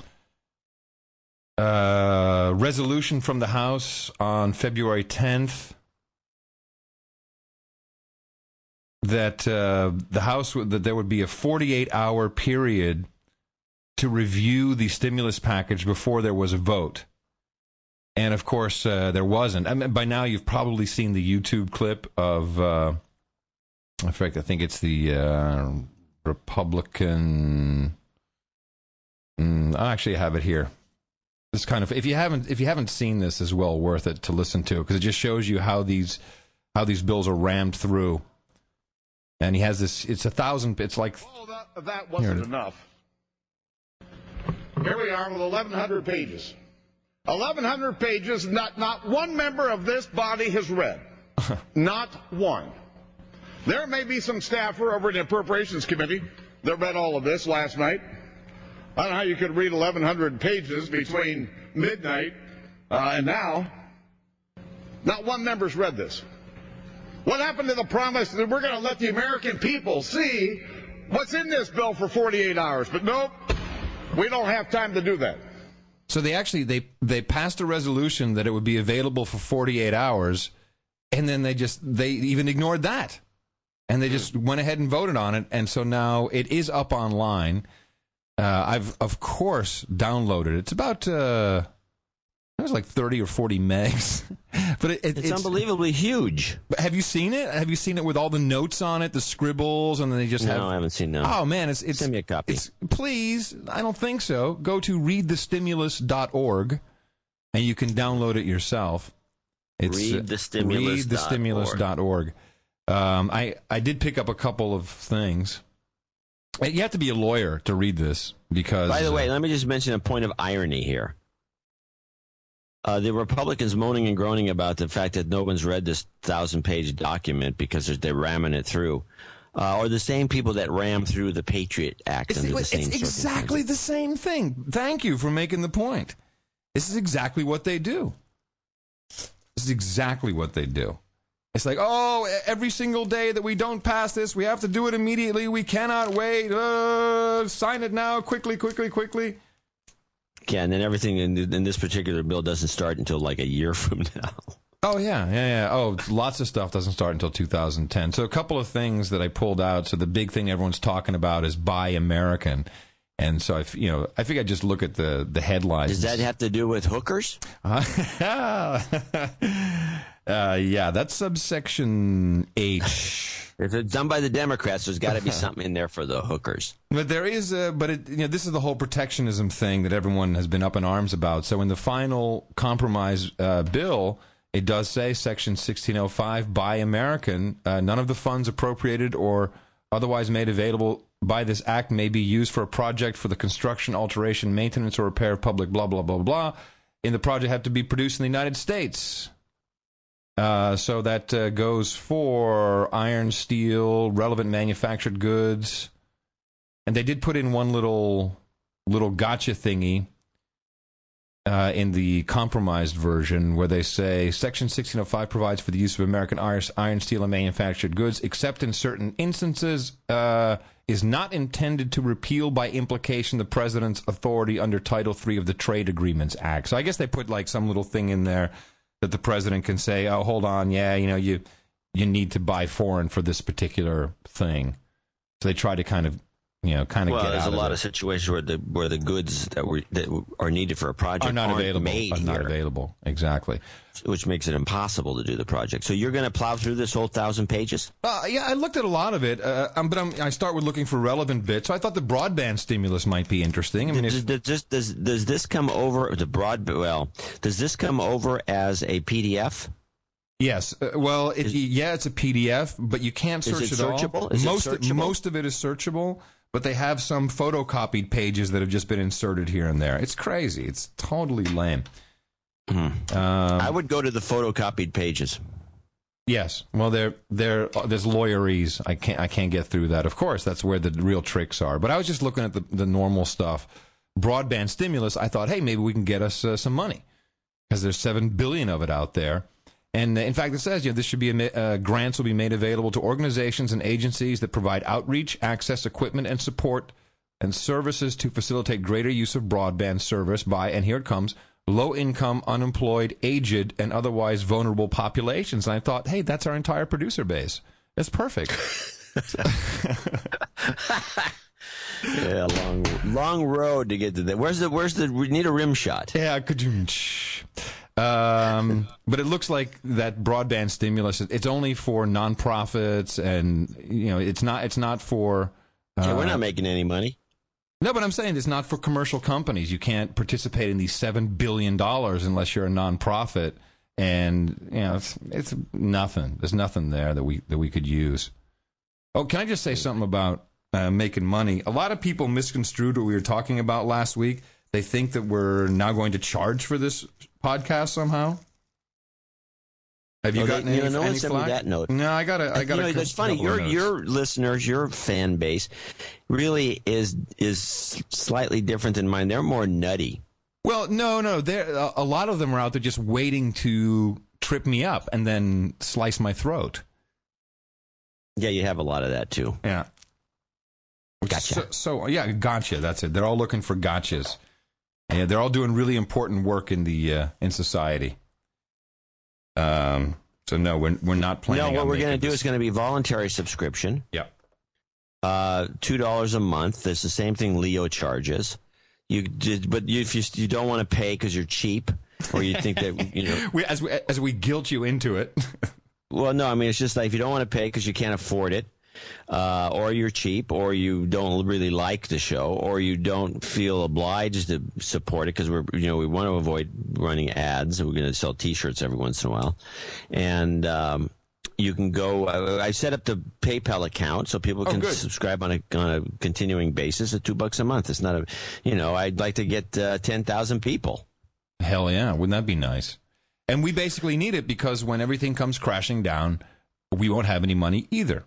Uh, resolution from the House on February tenth. that uh, the House, that there would be a forty-eight hour period to review the stimulus package before there was a vote. And, of course, uh, there wasn't. I mean, by now, you've probably seen the YouTube clip of, uh, in fact, I think it's the uh, Republican... Mm, I actually have it here. This kind of, if you haven't, if you haven't seen this, is well worth it to listen to, because it just shows you how these, how these bills are rammed through. And he has this. It's a thousand. It's like. Oh, that, that wasn't enough. Here we are with eleven hundred pages. eleven hundred pages. Not not one member of this body has read. Not one. There may be some staffer over in the Appropriations Committee that read all of this last night. I don't know how you could read eleven hundred pages between midnight uh, and now. Not one member's read this. What happened to the promise that we're going to let the American people see what's in this bill for forty-eight hours? But nope, we don't have time to do that. So they actually, they, they passed a resolution that it would be available for forty-eight hours, and then they just, they even ignored that. And they just went ahead and voted on it, and so now it is up online. Uh, I've, of course, downloaded it. It's about, uh, it was like thirty or forty megs. but it, it, it's, it's unbelievably huge. But have you seen it? Have you seen it with all the notes on it, the scribbles, and then they just no, have... No, I haven't seen that. Oh, man, it's... it's Send me a copy. It's, please, I don't think so. Go to read the stimulus dot org, and you can download it yourself. It's read the stimulus read the stimulus dot org. Um, I, I did pick up a couple of things. You have to be a lawyer to read this, because... By the way, uh, let me just mention a point of irony here. Uh, the Republicans moaning and groaning about the fact that no one's read this thousand-page document because they're ramming it through, uh, or the same people that ram through the Patriot Act it's, under the it's same exactly the same thing. Thank you for making the point. This is exactly what they do. This is exactly what they do. It's like, oh, every single day that we don't pass this, we have to do it immediately. We cannot wait. Uh, sign it now, quickly, quickly, quickly. Yeah, and then everything in, in this particular bill doesn't start until like a year from now. Oh, yeah, yeah, yeah. Oh, lots of stuff doesn't start until two thousand ten. So a couple of things that I pulled out. So the big thing everyone's talking about is Buy American. And so, I, you know, I think I just look at the, the headlines. Does that have to do with hookers? Uh, uh, yeah, that's subsection H. If it's done by the Democrats, there's got to be something in there for the hookers. But there is, a, but it, you know, this is the whole protectionism thing that everyone has been up in arms about. So in the final compromise uh, bill, it does say, Section sixteen oh five, Buy American, uh, none of the funds appropriated or otherwise made available by this act may be used for a project for the construction, alteration, maintenance, or repair of public blah, blah, blah, blah. In the project have to be produced in the United States. Uh, so that uh, goes for iron, steel, relevant manufactured goods. And they did put in one little little gotcha thingy uh, in the compromised version where they say Section sixteen oh five provides for the use of American iron, iron steel, and manufactured goods, except in certain instances, uh, is not intended to repeal by implication the president's authority under Title three of the Trade Agreements Act. So I guess they put like some little thing in there that the president can say, oh, hold on, yeah, you know, you you need to buy foreign for this particular thing. So they try to kind of, you know, kind of well, get out of there's a lot it. of situations where the where the goods that were that are needed for a project are not aren't available. made Are not here, available. Exactly. which makes it impossible to do the project. So you're going to plow through this whole thousand pages? Uh, yeah, I looked at a lot of it, uh, um, but I'm, I start with looking for relevant bits. So I thought the broadband stimulus might be interesting. I mean, does, if, does, does, does, does this come over the broad? Well, does this come over as a P D F? yes. Uh, well, it, Is- yeah, it's a P D F, but you can't Is search it it all. searchable? Is it most searchable? most of it is searchable, but they have some photocopied pages that have just been inserted here and there. It's crazy. It's totally lame. Um, I would go to the photocopied pages. Yes. Well, there, there, there's lawyerese. I can't, I can't get through that. Of course, that's where the real tricks are. But I was just looking at the, the normal stuff. Broadband stimulus. I thought, hey, maybe we can get us uh, some money because there's seven billion of it out there. And uh, in fact, it says, you know, this should be a, uh, grants will be made available to organizations and agencies that provide outreach, access, equipment, and support and services to facilitate greater use of broadband service by, and here it comes, low-income, unemployed, aged, and otherwise vulnerable populations. And I thought, hey, that's our entire producer base. It's perfect. Yeah, long long road to get to that. Where's the where's the we need a rim shot? Yeah, could you? Um, but it looks like that broadband stimulus. It's only for nonprofits, and you know, it's not. It's not for. Uh, Yeah, we're not making any money. No, but I'm saying it's not for commercial companies. You can't participate in these seven billion dollars unless you're a nonprofit, and you know, it's it's nothing. There's nothing there that we that we could use. Oh, can I just say something about uh, making money? A lot of people misconstrued what we were talking about last week. They think that we're now going to charge for this podcast somehow. Have you oh, gotten they, any, you know, no any one sent me flack? that note. No, I got a. I got you know, a. It's funny. couple of Your notes. your listeners, your fan base, really is is slightly different than mine. They're more nutty. Well, no, no. There, a, a lot of them are out there just waiting to trip me up and then slice my throat. Yeah, you have a lot of that too. Yeah. Gotcha. So, so yeah, gotcha. That's it. They're all looking for gotchas. Yeah, they're all doing really important work in the uh, in society. Um. So no, we're we're not planning. No, what on we're going to do this. is going to be voluntary subscription. Yeah. Uh, two dollars a month. That's the same thing Leo charges. You did, but you, if you you don't want to pay because you're cheap, or you think that you know. we, as we as we guilt you into it. Well, no, I mean, it's just like if you don't want to pay because you can't afford it, uh, or you're cheap, or you don't really like the show, or you don't feel obliged to support it because we're, you know, we want to avoid running ads, and we're going to sell T-shirts every once in a while, and um, you can go. Uh, I set up the PayPal account so people Oh, can good. subscribe on a on a continuing basis at two bucks a month. It's not a, you know, I'd like to get uh, ten thousand people. Hell yeah, wouldn't that be nice? And we basically need it because when everything comes crashing down, we won't have any money either.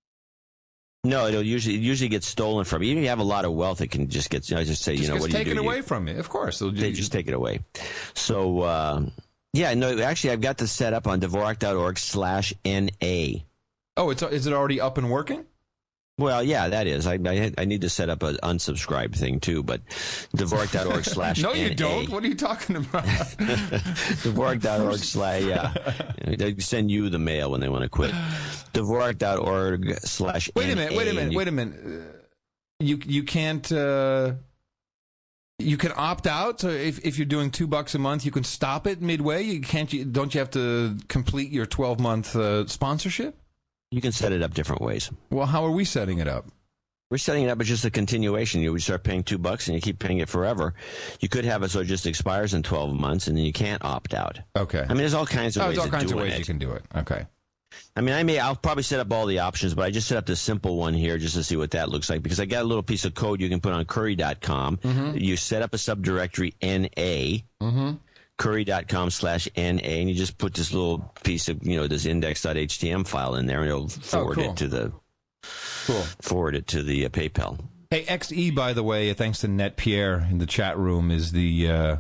No, it'll usually it usually get stolen from you. Even if you have a lot of wealth, it can just get. You know, just say, Just you know, gets what do you taken do? away You, from you, of course. They'll they just take it away. So uh, yeah, no, actually, I've got this set up on Dvorak dot org slash N A. Oh, it's is it already up and working? Well, yeah, that is. I I, I need to set up an unsubscribe thing too, but Dvorak dot org slash No, you N A. don't. What are you talking about? Dvorak dot org slash yeah. They send you the mail when they want to quit. Dvorak dot org slash Wait a minute. Wait a minute. Wait a minute. Uh, you you can't. Uh, you can opt out. So if if you're doing two bucks a month, you can stop it midway. You can't. You, don't you have to complete your twelve month uh, sponsorship? You can set it up different ways. Well, how are we setting it up? We're setting it up as just a continuation. You would start paying two bucks and you keep paying it forever. You could have it so it just expires in twelve months and then you can't opt out. Okay. I mean, there's all kinds of Oh, ways there's all of kinds of doing ways it. you can do it. Okay. I mean, I may, I'll probably set up all the options, but I just set up the simple one here just to see what that looks like because I got a little piece of code you can put on curry dot com. Mm-hmm. You set up a subdirectory N A. Mm-hmm. curry dot com slash N A, and you just put this little piece of, you know, this index dot H T M file in there, and it'll forward oh, cool. it to the Cool. forward it to the uh, PayPal. Hey, X E, by the way, thanks to Net Pierre in the chat room, is the uh,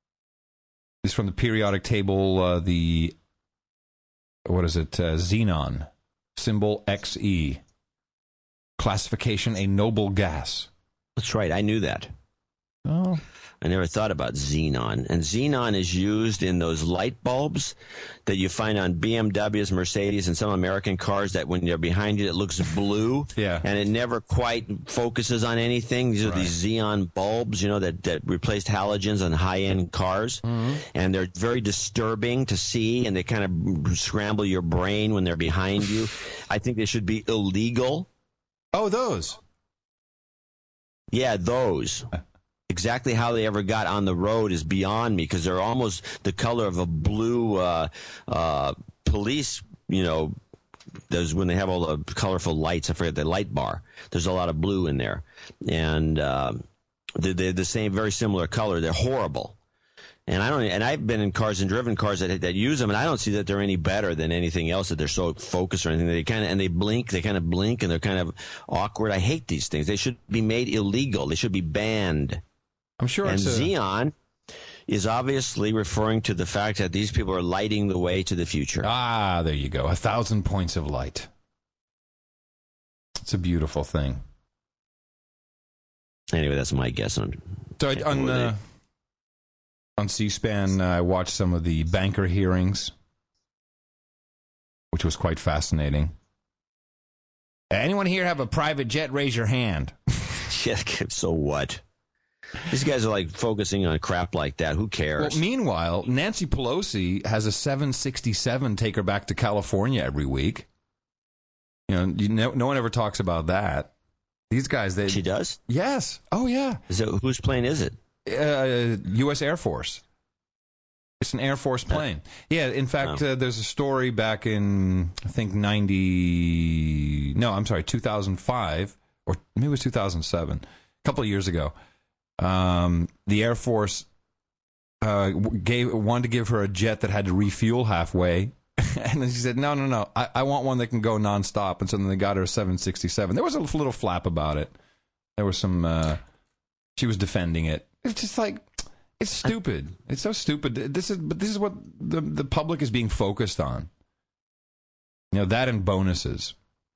is from the periodic table. Uh, the what is it? Uh, Xenon symbol X E. Classification: a noble gas. That's right, I knew that. Oh. I never thought about xenon. And xenon is used in those light bulbs that you find on B M Ws, Mercedes, and some American cars that when they're behind you, it looks blue. Yeah. And it never quite focuses on anything. These are Right. these xenon bulbs, you know, that, that replaced halogens on high-end cars. Mm-hmm. And they're very disturbing to see, and they kind of scramble your brain when they're behind you. I think they should be illegal. Oh, those. Yeah, those. Exactly how they ever got on the road is beyond me because they're almost the color of a blue uh, uh, police, you know, there's when they have all the colorful lights. I forget the light bar. There's a lot of blue in there. And uh, they're, they're the same, very similar color. They're horrible. And I don't. And I've been in cars and driven cars that that use them, and I don't see that they're any better than anything else. That they're so focused or anything. They kind of and they blink. They kind of blink, and they're kind of awkward. I hate these things. They should be made illegal. They should be banned. I'm sure And it's a, xenon is obviously referring to the fact that these people are lighting the way to the future. Ah, there you go. A thousand points of light. It's a beautiful thing. Anyway, that's my guess on. So I, on uh, on C-SPAN, uh, I watched some of the banker hearings, which was quite fascinating. Anyone here have a private jet? Raise your hand. Yeah, so what? These guys are like focusing on crap like that. Who cares? Well, meanwhile, Nancy Pelosi has a seven sixty-seven take her back to California every week. You know, you know, no one ever talks about that. These guys, they... She does? Yes. Oh, yeah. Is it, whose plane is it? Uh, U S Air Force. It's an Air Force plane. Yeah, in fact, oh. uh, there's a story back in, I think, ninety... No, I'm sorry, two thousand five, or maybe it was two thousand seven, a couple of years ago. Um, the Air Force uh, gave wanted to give her a jet that had to refuel halfway. And then she said, no, no, no, I, I want one that can go nonstop. And so then they got her a seven sixty-seven. There was a little flap about it. There was some, uh, she was defending it. It's just like, it's stupid. It's so stupid. This is, but this is what the, the public is being focused on. You know, that and bonuses.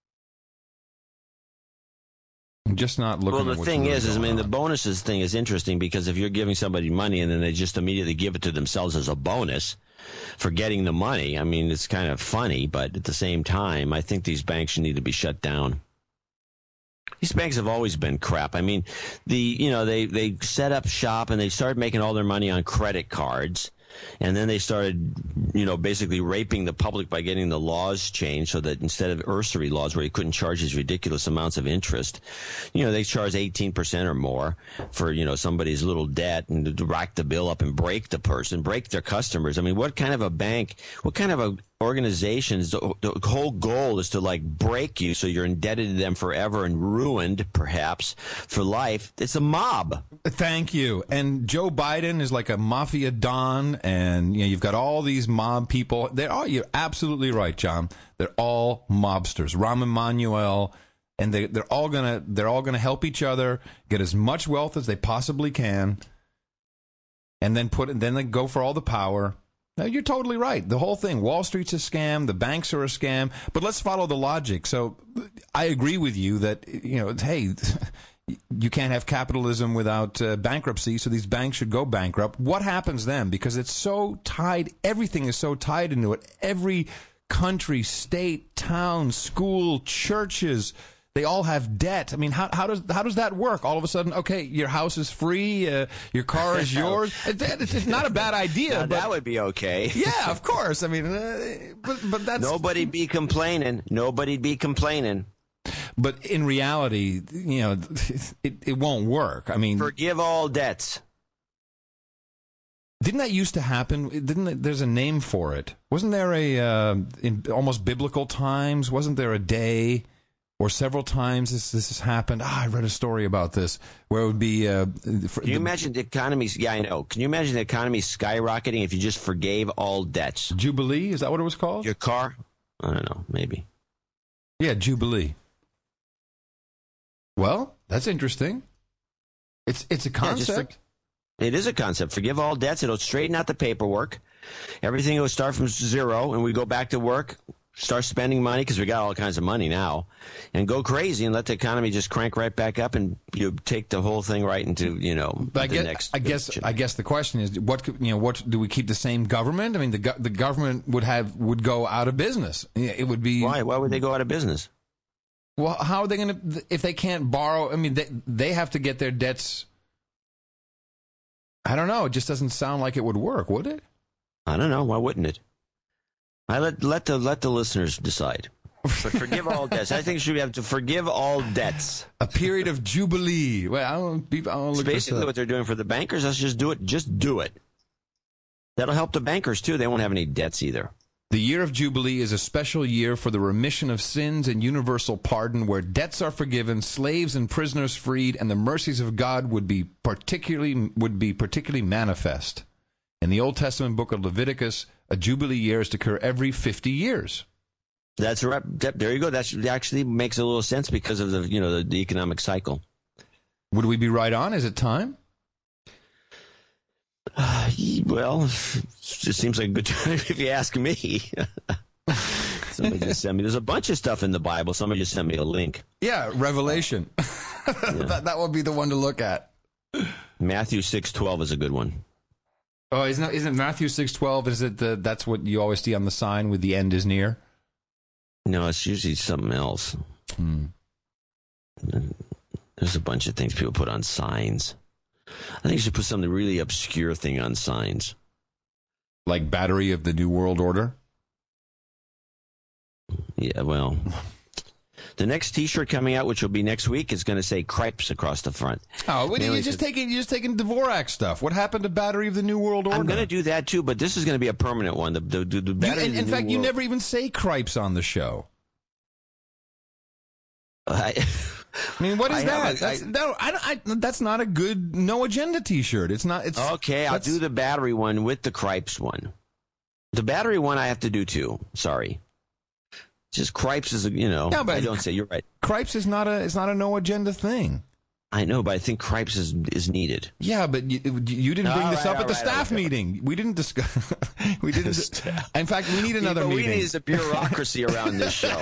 I'm just not looking well, at the what's thing really is, is I mean, on. the bonuses thing is interesting because if you're giving somebody money and then they just immediately give it to themselves as a bonus for getting the money, I mean, it's kind of funny, but at the same time, I think these banks need to be shut down. These banks have always been crap. I mean, the you know, they, they set up shop and they started making all their money on credit cards. And then they started, you know, basically raping the public by getting the laws changed so that instead of usury laws where you couldn't charge these ridiculous amounts of interest, you know, they charge eighteen percent or more for, you know, somebody's little debt and to rack the bill up and break the person, break their customers. I mean, what kind of a bank, what kind of a organization is the, the whole goal is to like break you so you're indebted to them forever and ruined perhaps for life? It's a mob. Thank you. And Joe Biden is like a mafia don, and you know you've got all these mob people. They're all, you're absolutely right, John. They're all mobsters. Rahm Emanuel, and they they're all gonna they're all gonna help each other get as much wealth as they possibly can, and then put then they go for all the power. No, you're totally right. The whole thing, Wall Street's a scam, the banks are a scam, but let's follow the logic. So I agree with you that, you know, hey, you can't have capitalism without uh, bankruptcy, so these banks should go bankrupt. What happens then? Because it's so tied, everything is so tied into it. Every country, state, town, school, churches, they all have debt. I mean, how, how does how does that work? All of a sudden, okay, your house is free, uh, your car is yours. It's, it's not a bad idea. Now, but, that would be okay. Yeah, of course. I mean, uh, but but that's nobody be complaining. Nobody be complaining. But in reality, you know, it it won't work. I mean, forgive all debts. Didn't that used to happen? Didn't it, there's a name for it? Wasn't there a uh, in almost biblical times? Wasn't there a day? Or several times this this has happened. Ah, I read a story about this where it would be. Uh, for, Can you the, imagine the economy? Yeah, I know. Can you imagine the economy skyrocketing if you just forgave all debts? Jubilee, is that what it was called? Your car? I don't know. Maybe. Yeah, Jubilee. Well, that's interesting. It's it's a concept. Yeah, for, it is a concept. Forgive all debts. It'll straighten out the paperwork. Everything will start from zero, and we go back to work. Start spending money because we got all kinds of money now, and go crazy and let the economy just crank right back up, and you take the whole thing right into you know but I the guess, next. I guess I guess the question is what could, you know what do we keep the same government? I mean the the government would have would go out of business. It would be why why would they go out of business? Well, how are they going to if they can't borrow? I mean they they have to get their debts. I don't know. It just doesn't sound like it would work, would it? I don't know. Why wouldn't it? I let let the let the listeners decide. But forgive all debts. I think we should have to forgive all debts. A period of jubilee. Well, I don't. I don't look it's basically what they're doing for the bankers. Let's just do it. Just do it. That'll help the bankers too. They won't have any debts either. The year of Jubilee is a special year for the remission of sins and universal pardon, where debts are forgiven, slaves and prisoners freed, and the mercies of God would be particularly would be particularly manifest. In the Old Testament book of Leviticus, a Jubilee year is to occur every fifty years. That's right. There you go. That actually makes a little sense because of the you know the, the economic cycle. Would we be right on? Is it time? Uh, well, it just seems like a good time if you ask me. Somebody just sent me. There's a bunch of stuff in the Bible. Somebody just sent me a link. Yeah, Revelation. Yeah. that, that would be the one to look at. Matthew six twelve is a good one. Oh, isn't it, isn't it Matthew six twelve? Is it the, that's what you always see on the sign with the end is near? No, it's usually something else. Hmm. There's a bunch of things people put on signs. I think you should put some really obscure thing on signs. Like Battery of the New World Order? Yeah, well, the next T-shirt coming out, which will be next week, is going to say Cripes across the front. Oh, what, Mainly you're just to- taking you're just taking Dvorak stuff. What happened to Battery of the New World Order? I'm going to do that too, but this is going to be a permanent one. The, the, the, the You, Battery in of the in New fact, you World- never even say Cripes on the show. I, I mean, what is I that? haven't- That's, I- no, I, I, that's not a good no agenda T-shirt. It's not. It's okay, I'll that's- do the Battery one with the Cripes one. The Battery one I have to do too. Sorry. Just Cripes is, a, you know, Yeah, but- I don't say, you're right. Cripes is not a. It's not a no agenda thing. I know, but I think Cripes is is needed. Yeah, but you, you didn't bring All this right, up at the all right, staff okay. meeting. We didn't discuss. we didn't. In fact, we need another Yeah, but meeting. we need a bureaucracy around this show.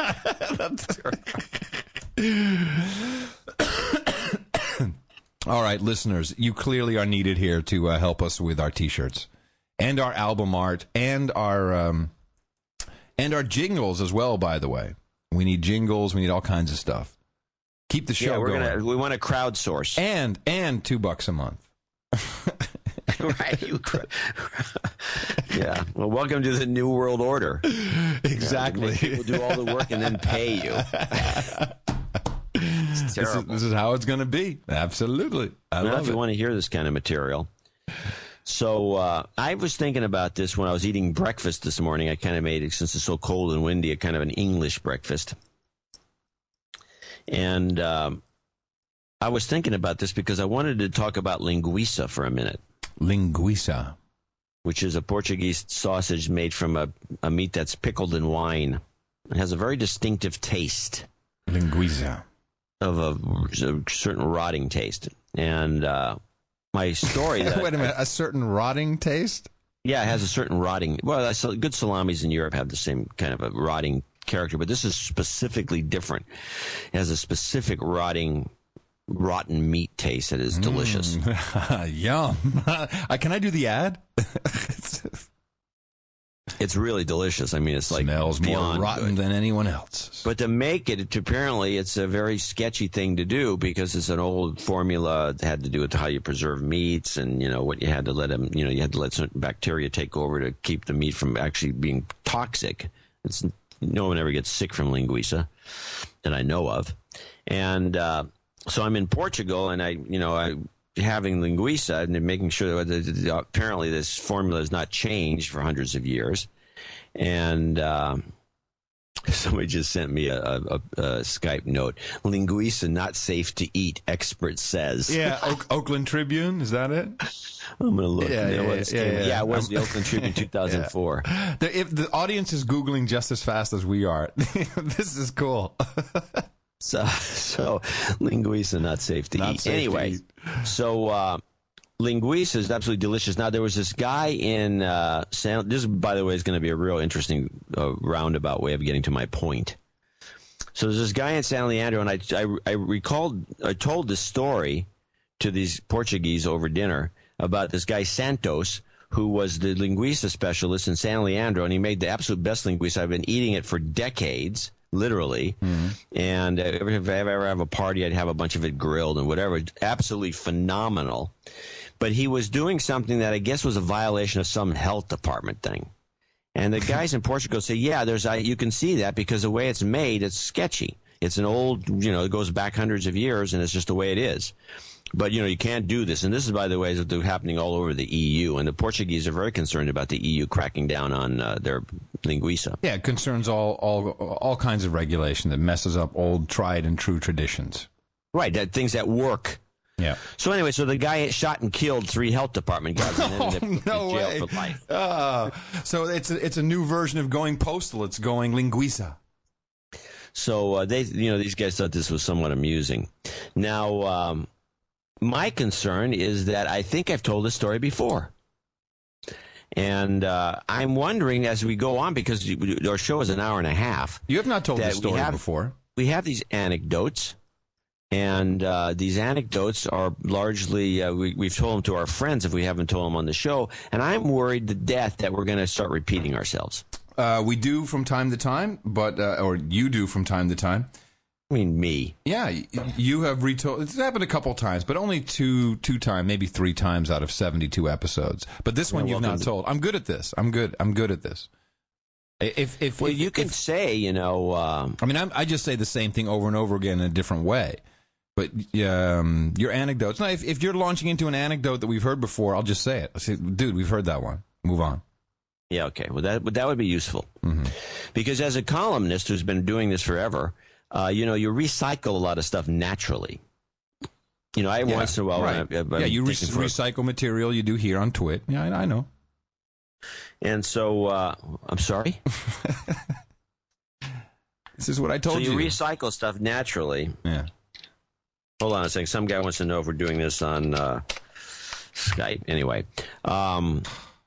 All right, listeners, you clearly are needed here to uh, help us with our T-shirts and our album art and our um, and our jingles as well. By the way, we need jingles. We need all kinds of stuff. Keep the show Yeah, we're going. gonna we want to crowdsource. And and two bucks a month. Right. You cr- yeah. Well, welcome to the New World Order. Exactly. People do all the work and then pay you. It's This is, terrible. this is how it's going to be. Absolutely. I Not love if you it. want to hear this kind of material. So uh, I was thinking about this when I was eating breakfast this morning. I kind of made it, since it's so cold and windy, a kind of an English breakfast. And um, I was thinking about this because I wanted to talk about linguiça for a minute, Linguiça. which is a Portuguese sausage made from a, a meat that's pickled in wine. It has a very distinctive taste. Linguiça. Of a, a certain rotting taste. And uh, my story that Wait a minute. A certain rotting taste? yeah, it has a certain rotting. Well, that's, good salamis in Europe have the same kind of a rotting character, but this is specifically different. It has a specific rotting, rotten meat taste that is delicious. Yum. uh, can I do the ad? It's really delicious. I mean, it's like Smells more beyond rotten good. than anyone else. But to make it, it, apparently, it's a very sketchy thing to do because it's an old formula that had to do with how you preserve meats and, you know, what you had to let them, you know, you had to let certain bacteria take over to keep the meat from actually being toxic. It's, no one ever gets sick from linguiça that I know of. And uh, so I'm in Portugal and I, you know, I having linguiça and making sure that apparently this formula has not changed for hundreds of years. And uh, somebody just sent me a, a, a Skype note. Linguiça not safe to eat, expert says. Yeah, Oak, Oakland Tribune, is that it? I'm going to look. Yeah, You know yeah, what this yeah, came- yeah. yeah, it was the Oakland Tribune two thousand four. The, if the audience is Googling just as fast as we are, this is cool. So, so linguiça not safe to Not eat. safe to Anyway, eat. so uh, linguiça is absolutely delicious. Now there was this guy in uh, San. This, by the way, is going to be a real interesting uh, roundabout way of getting to my point. So there's this guy in San Leandro, and I, I, I recalled, I told this story to these Portuguese over dinner about this guy Santos, who was the linguiça specialist in San Leandro, and he made the absolute best linguiça. I've been eating it for decades. Literally, mm-hmm. and uh, if I ever have a party, I'd have a bunch of it grilled and whatever. It's absolutely phenomenal. But he was doing something that I guess was a violation of some health department thing. And the guys in Portugal say, yeah, there's I, you can see that because the way it's made, it's sketchy. It's an old, you know, it goes back hundreds of years, and it's just the way it is. But, you know, you can't do this. And this is, by the way, is happening all over the E U. And the Portuguese are very concerned about the E U cracking down on uh, their linguiça. Yeah, it concerns all, all, all kinds of regulation that messes up old, tried and true traditions. Right, that things that work. Yeah. So anyway, so the guy shot and killed three health department guys and ended Oh, up no in jail way. for life. Uh, so it's a, it's a new version of going postal. It's going linguiça. So uh, they, you know, these guys thought this was somewhat amusing. Now, um, my concern is that I think I've told this story before. And uh, I'm wondering as we go on, because our show is an hour and a half. You have not told that this story we have, before. We have these anecdotes, and uh, these anecdotes are largely, uh, we, we've told them to our friends if we haven't told them on the show, and I'm worried to death that we're going to start repeating ourselves. Uh, we do from time to time, but uh, or you do from time to time. I mean, me. Yeah, y- you have retold. It's happened a couple times, but only two, two times, maybe three times out of seventy-two episodes. But this one Yeah, you've not welcome. told. I'm good at this. I'm good. I'm good at this. If if Well, if, you can if- say, you know, um, I mean, I'm, I just say the same thing over and over again in a different way. But um, your anecdotes. Now, if, if you're launching into an anecdote that we've heard before, I'll just say it. I'll say, dude, we've heard that one. Move on. yeah, okay. Well, that but that would be useful. Mm-hmm. Because as a columnist who's been doing this forever, uh, you know, you recycle a lot of stuff naturally. You know, I Yeah, once in a while, right. when I, I'm yeah, you re- taking for- recycle material you do here on Twit. Yeah, I, I know. and so uh, I'm sorry. This is what I told So you you. recycle stuff naturally. yeah. Hold on a second. Some guy wants to know if we're doing this on uh, Skype. Anyway, um,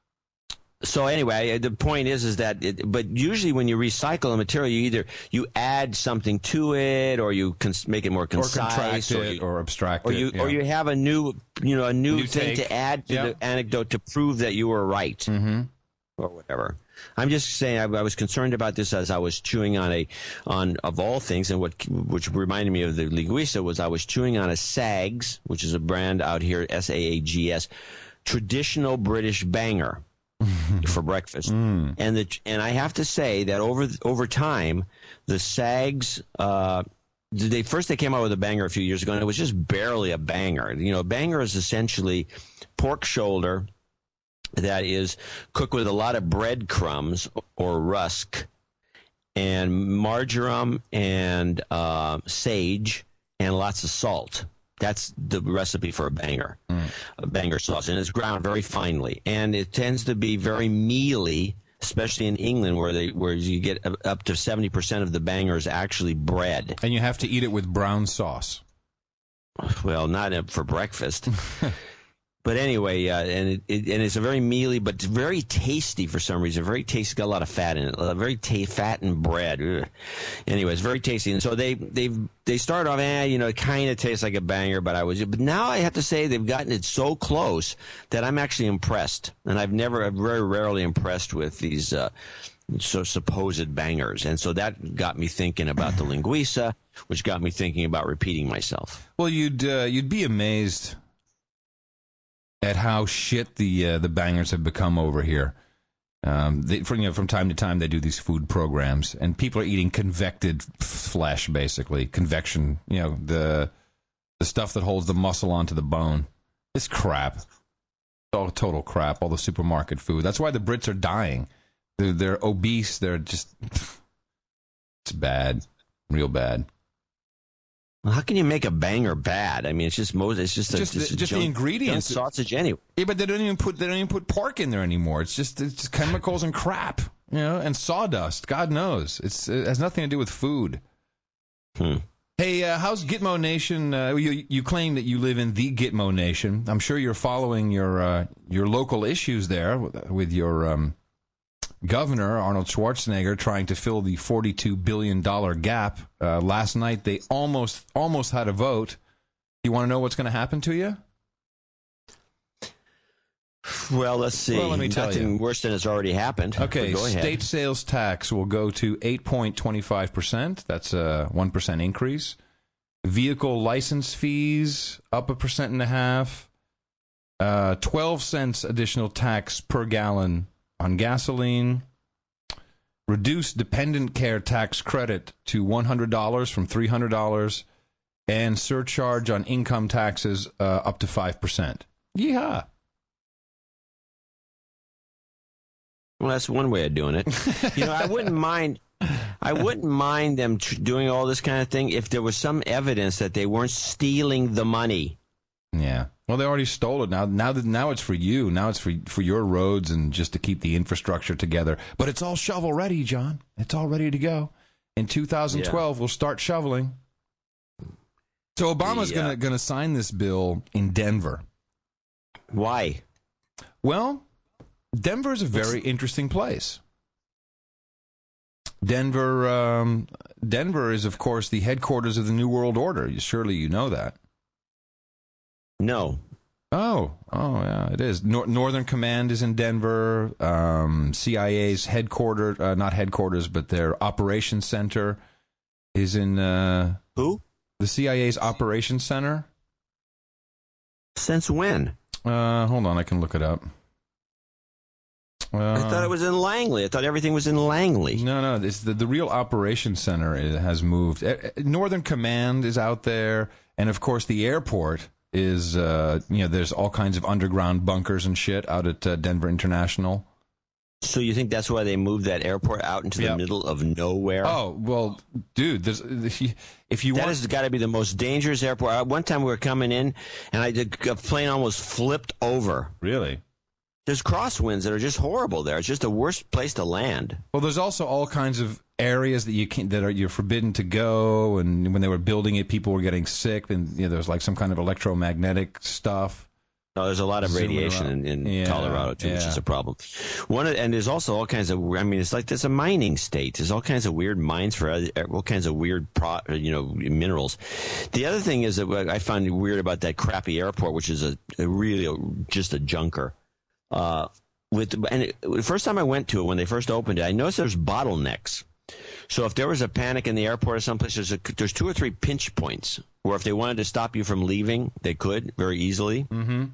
so anyway, the point is, is that, it, but usually when you recycle a material, you either you add something to it, or you cons- make it more Or concise, contract or it, you, or abstract or it. you, yeah. or you have a new, you know, a new, New thing take. to add to Yeah. the anecdote to prove that you were right. Mm-hmm. Or whatever. I'm just saying I, I was concerned about this as I was chewing on a, on of all things, and what which reminded me of the Linguista was I was chewing on a Sags, which is a brand out here, S A A G S, traditional British banger for breakfast, Mm. and the and I have to say that over over time, the Sags. Uh, they first they came out with a banger a few years ago, and it was just barely a banger. You know, a banger is essentially pork shoulder that is cooked with a lot of breadcrumbs or rusk and marjoram and uh, sage and lots of salt. That's the recipe for a banger, mm. a banger sauce. And it's ground very finely. And it tends to be very mealy, especially in England where they where you get up to seventy percent of the banger is actually bread. And you have to eat it with brown sauce. Well, not for breakfast. But anyway, uh, and it, it, and it's a very mealy, but it's very tasty for some reason. Very tasty, got a lot of fat in it. Uh, very ta- fat and bread. Ugh. Anyway, it's very tasty. And so they they they start off, eh, you know, it kind of tastes like a banger. But I was, but now I have to say they've gotten it so close that I'm actually impressed. And I've never, I'm very rarely impressed with these uh, so supposed bangers. And so that got me thinking about the Linguisa, which got me thinking about repeating myself. Well, you'd uh, you'd be amazed at how shit the uh, the bangers have become over here. Um, they, from, you know, from time to time, they do these food programs, and people are eating convected f- flesh, basically convection. You know, the the stuff that holds the muscle onto the bone. It's crap. It's all total crap. All the supermarket food. That's why the Brits are dying. They're, they're obese. They're just. It's bad, real bad. Well, how can you make a banger bad? I mean, it's just most. It's just a, Just the- just, a just the junk- ingredients. junk sausage anyway. Yeah, but they don't even put they don't even put pork in there anymore. It's just it's just chemicals and crap, you know, and sawdust. God knows, it's it has nothing to do with food. Hmm. Hey, uh, how's Gitmo Nation? Uh, you you claim that you live in the Gitmo Nation. I'm sure you're following your uh, your local issues there with, with your um, governor Arnold Schwarzenegger trying to fill the forty-two billion dollar gap. Uh, last night they almost almost had a vote. You want to know what's going to happen to you? Well, let's see. Well, let me tell Nothing you. worse than has already happened. Okay, But go ahead. state sales tax will go to eight point two five percent. That's a one percent increase. Vehicle license fees up a percent and a half. Uh, twelve cents additional tax per gallon on gasoline. Reduced dependent care tax credit to one hundred dollars from three hundred dollars. And surcharge on income taxes uh, up to five percent. Yeehaw. Well, that's one way of doing it. You know, I wouldn't mind. I wouldn't mind them tr- doing all this kind of thing if there was some evidence that they weren't stealing the money. Yeah. Well, they already stole it. Now, now that now it's for you. Now it's for for your roads and just to keep the infrastructure together. But it's all shovel ready, John. It's all ready to go. In two thousand twelve, yeah. We'll start shoveling. So Obama's The, uh, gonna gonna sign this bill in Denver. Why? Well, Denver is a very interesting place. Denver, um, Denver is, of course, the headquarters of the New World Order. Surely you know that. No. Oh, oh, yeah, it is. Nor- Northern Command is in Denver. Um, C I A's headquarters, uh, not headquarters, but their operations center is in uh, Who? The C I A's operations center. Since when? Uh, hold on, I can look it up. Uh, I thought it was in Langley. I thought everything was in Langley. No, no, it's the, the real operations center is, has moved. Uh, Northern Command is out there, and of course the airport is, uh, you know, there's all kinds of underground bunkers and shit out at uh, Denver International. So you think that's why they moved that airport out into Yep. the middle of nowhere? Oh, well, dude, there's, if you That want... has got to be the most dangerous airport. Uh, One time we were coming in, and I did, a plane almost flipped over. Really? There's crosswinds that are just horrible there. It's just the worst place to land. Well, there's also all kinds of areas that you can that are you're forbidden to go, and when they were building it, people were getting sick, and you know, there's like some kind of electromagnetic stuff. No, there's a lot of Zooming radiation in, in Yeah, Colorado too, which yeah. is a problem. One of, and there's also all kinds of. I mean, it's like there's a mining state. There's all kinds of weird mines for other, all kinds of weird, pro, you know, minerals. The other thing is that what I found weird about that crappy airport, which is a, a really a, just a junker. Uh, with and it, the first time I went to it when they first opened it, I noticed there's bottlenecks. So if there was a panic in the airport or someplace, there's a, there's two or three pinch points where if they wanted to stop you from leaving, they could very easily. Mm-hmm.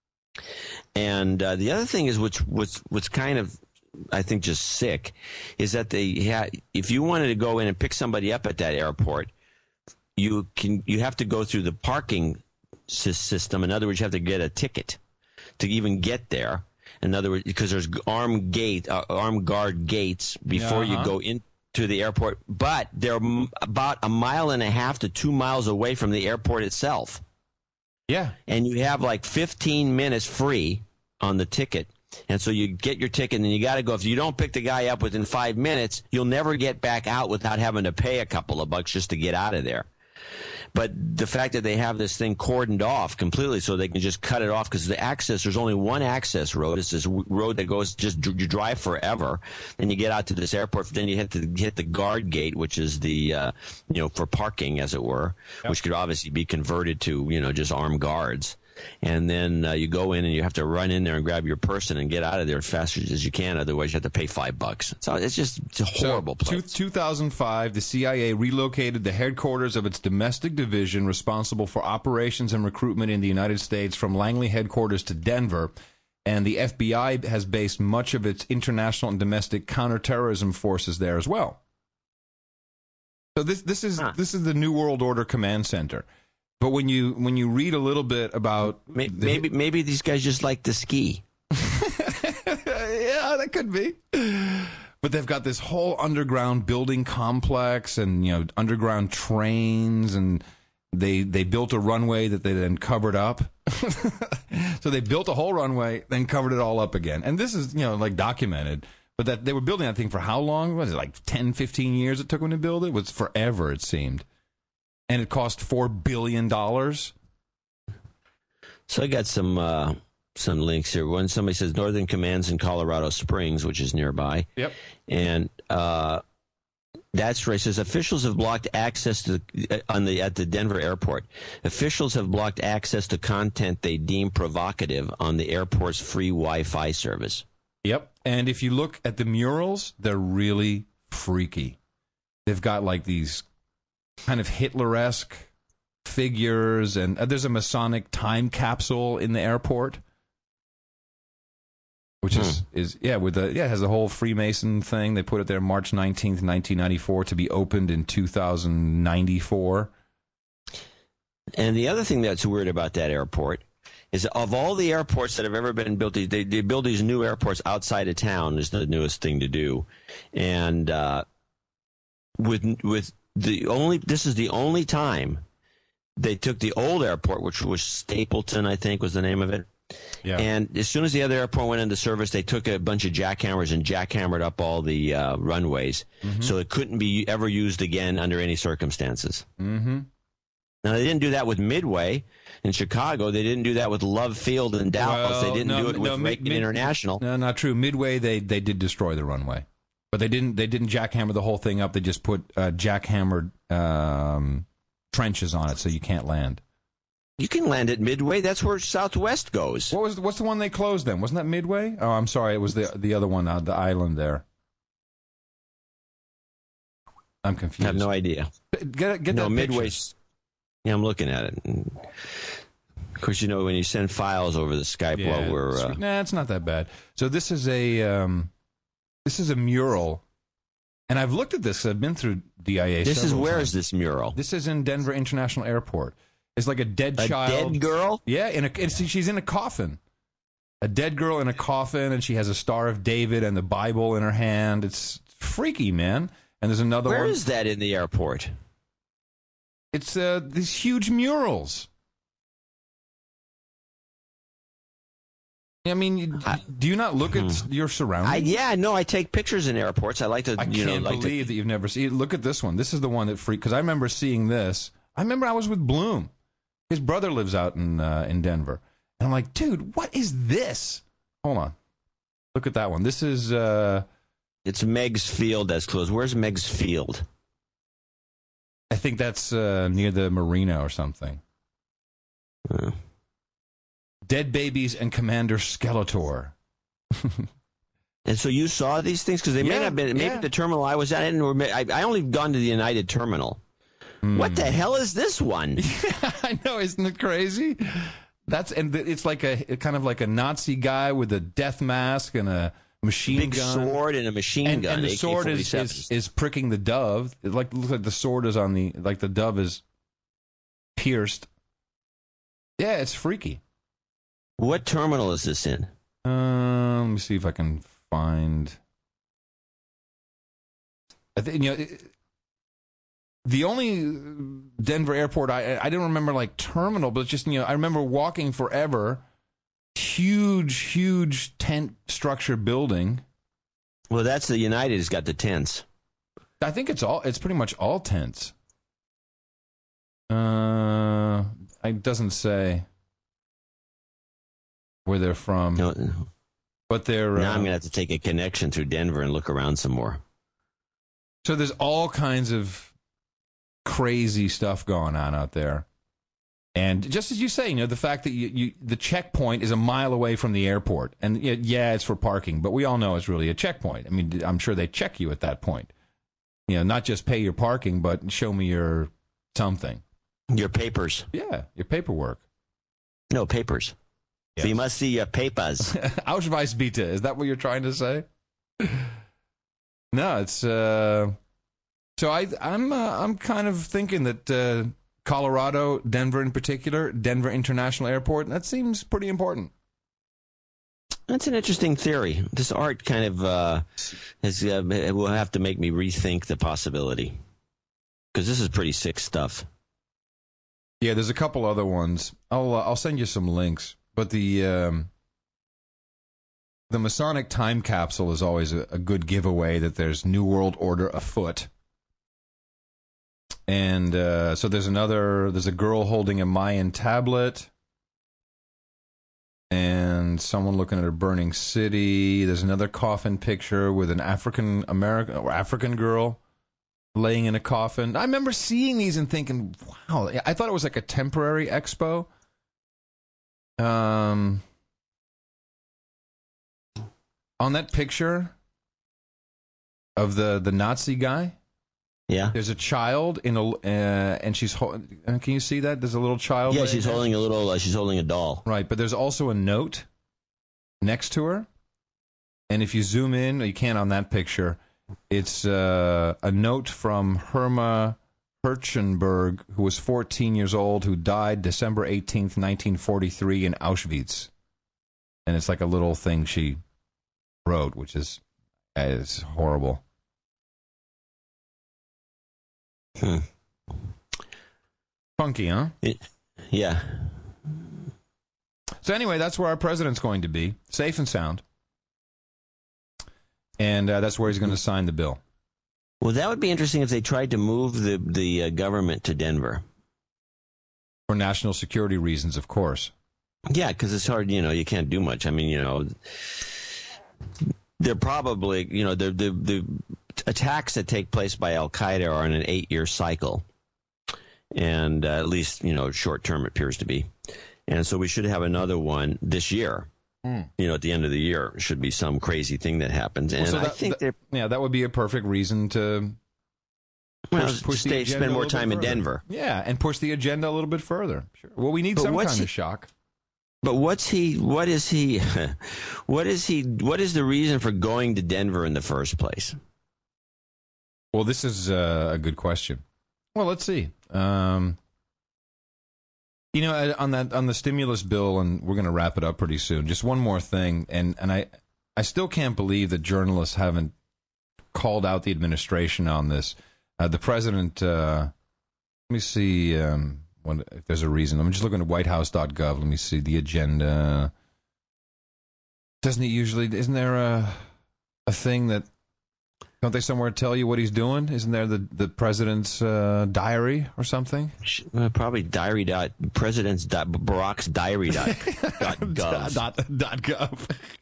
And uh, the other thing is, what's what's what's kind of, I think, just sick, is that they ha- if you wanted to go in and pick somebody up at that airport, you can you have to go through the parking sy- system. In other words, you have to get a ticket to even get there. In other words, because there's armed gate, uh, armed guard gates before Uh-huh. you go into the airport, but they're m- about a mile and a half to two miles away from the airport itself. Yeah. And you have like fifteen minutes free on the ticket. And so you get your ticket and then you got to go. If you don't pick the guy up within five minutes, you'll never get back out without having to pay a couple of bucks just to get out of there. But the fact that they have this thing cordoned off completely so they can just cut it off, because the access, there's only one access road. It's this road that goes just, you drive forever. Then you get out to this airport. Then you hit the, hit the guard gate, which is the, uh, you know, for parking, as it were, yep. which could obviously be converted to, you know, just armed guards. And then uh, you go in and you have to run in there and grab your person and get out of there as fast as you can. Otherwise, you have to pay five bucks. So it's just it's a horrible so, place. two thousand five, the C I A relocated the headquarters of its domestic division responsible for operations and recruitment in the United States from Langley headquarters to Denver. And the F B I has based much of its international and domestic counterterrorism forces there as well. So this this is huh. this is the New World Order Command Center. But when you when you read a little bit about maybe the, maybe, maybe these guys just like to ski. Yeah, that could be. But they've got this whole underground building complex, and you know, underground trains, and they they built a runway that they then covered up. So they built a whole runway, then covered it all up again. And this is, you know, like documented. But that they were building that thing for how long? Was it like ten, fifteen years it took them to build it? It was forever, it seemed. And it cost four billion dollars. So I got some uh, some links here. One, somebody says Northern Command's in Colorado Springs, which is nearby. Yep. And uh, that's right. It says officials have blocked access to uh, on the at the Denver airport. Officials have blocked access to content they deem provocative on the airport's free Wi-Fi service. Yep. And if you look at the murals, they're really freaky. They've got like these kind of Hitler-esque figures, and uh, there's a Masonic time capsule in the airport, which is, hmm. is yeah, with the yeah, it has the whole Freemason thing. They put it there March nineteenth, nineteen ninety-four, to be opened in two thousand ninety-four. And the other thing that's weird about that airport is, of all the airports that have ever been built, they, they build these new airports outside of town is the newest thing to do. And uh, with with the only this is the only time they took the old airport, which was Stapleton, I think was the name of it. Yeah. And as soon as the other airport went into service, they took a bunch of jackhammers and jackhammered up all the uh, runways, mm-hmm. so it couldn't be ever used again under any circumstances. Mm-hmm. Now, they didn't do that with Midway in Chicago. They didn't do that with Love Field in Dallas. Well, they didn't no, do it with no, Reagan mid, International. No, not true. Midway, they, they did destroy the runway. But they didn't they didn't jackhammer the whole thing up. They just put uh, jackhammered um, trenches on it so you can't land. You can land at Midway. That's where Southwest goes. What was what's the one they closed then? Wasn't that Midway? Oh, I'm sorry. It was the the other one, uh, the island there. I'm confused. I have no idea. Get, get no, that Midway. picture. Yeah, I'm looking at it. Of course, you know, when you send files over the Skype Yeah, while we're... Uh, nah, it's not that bad. So this is a um, this is a mural, and I've looked at this. I've been through D I A. this is where times. is this mural? This is in Denver International Airport. It's like a dead a child. dead girl? Yeah, in a, it's, she's in a coffin. A dead girl in a coffin, and she has a Star of David and the Bible in her hand. It's freaky, man. And there's another Where one. Where is that in the airport? It's uh, these huge murals. I mean, you, I, do you not look at hmm. your surroundings? I, yeah, no, I take pictures in airports. I like to, I you can't know, like believe to, that you've never seen. Look at this one. This is the one that freaked. Because I remember seeing this. I remember I was with Bloom. His brother lives out in uh, in Denver, and I'm like, dude, what is this? Hold on, look at that one. This is. Uh, it's Meigs Field that's closed. Where's Meigs Field? I think that's uh, near the marina or something. Uh. Dead babies and Commander Skeletor. And so you saw these things? Because they may Yeah, not have been, maybe yeah. the terminal I was at, I, didn't, I, I only gone to the United Terminal. Mm. What the hell is this one? I know, isn't it crazy? That's and it's like a kind of like a Nazi guy with a death mask and a machine Big gun. sword and a machine and, gun. and the sword is, is is pricking the dove. It like looks like the sword is on the like the dove is pierced. Yeah, it's freaky. What terminal is this in? Uh, let me see if I can find. I think you know it, the only Denver airport I I didn't remember like terminal, but it's just you know I remember walking forever. Huge, huge tent structure building. Well, that's the United has got the tents. I think it's all. It's pretty much all tents. Uh, it doesn't say where they're from, No, but they're. now uh, I'm going to have to take a connection through Denver and look around some more. So there's all kinds of crazy stuff going on out there. And just as you say, you know, the fact that you, you the checkpoint is a mile away from the airport. And yeah, it's for parking, but we all know it's really a checkpoint. I mean, I'm sure they check you at that point. You know, not just pay your parking, but show me your something. Your papers. Yeah, your paperwork. No, papers. Yes. So you must see your papers. Ausweis bitte. Is that what you're trying to say? No, it's uh so I I'm uh, I'm kind of thinking that uh Colorado, Denver in particular, Denver International Airport, that seems pretty important. That's an interesting theory. This art kind of uh, has, uh, will have to make me rethink the possibility. Because this is pretty sick stuff. Yeah, there's a couple other ones. I'll uh, I'll send you some links. But the um, the Masonic time capsule is always a, a good giveaway that there's New World Order afoot. And uh, so there's another, there's a girl holding a Mayan tablet and someone looking at a burning city. There's another coffin picture with an African American or African girl laying in a coffin. I remember seeing these and thinking, wow, I thought it was like a temporary expo. Um, on that picture of the, the Nazi guy. Yeah. There's a child in a, uh, and she's. Ho- can you see that? There's a little child. Yeah, right she's there. holding a little. Uh, she's holding a doll. Right, but there's also a note next to her, and if you zoom in, you can on that picture. It's uh, a note from Herma Herchenberg, who was fourteen years old, who died December eighteenth, nineteen forty-three, in Auschwitz, and it's like a little thing she wrote, which is is horrible. Hmm. Funky, huh? It, yeah. So anyway, that's where our president's going to be, safe and sound. And uh, that's where he's going to sign the bill. Well, that would be interesting if they tried to move the, the uh, government to Denver. For national security reasons, of course. Yeah, because it's hard, you know, you can't do much. I mean, you know, they're probably, you know, the the the attacks that take place by Al-Qaeda are in an eight-year cycle. And uh, at least, you know, short-term it appears to be. And so we should have another one this year. Mm. You know, at the end of the year, should be some crazy thing that happens. And well, so that, I think that, yeah, that would be a perfect reason to Well, push, push the stay, agenda spend a more little time bit in further. Denver. Yeah, and push the agenda a little bit further. Sure. Well, we need But some what's kind he- of shock. But what's he? What is he? What is he? What is the reason for going to Denver in the first place? Well, this is uh, a good question. Well, let's see. Um, you know, on that on the stimulus bill, and we're going to wrap it up pretty soon. Just one more thing, and and I I still can't believe that journalists haven't called out the administration on this. Uh, the president. Uh, let me see. Um, When, if there's a reason. I'm just looking at white house dot gov. Let me see the agenda. Doesn't he usually, isn't there a a thing that, don't they somewhere tell you what he's doing? Isn't there the, the president's uh, diary or something? Uh, probably diary dot president's dot Barack's diary dot, dot gov. dot, dot gov.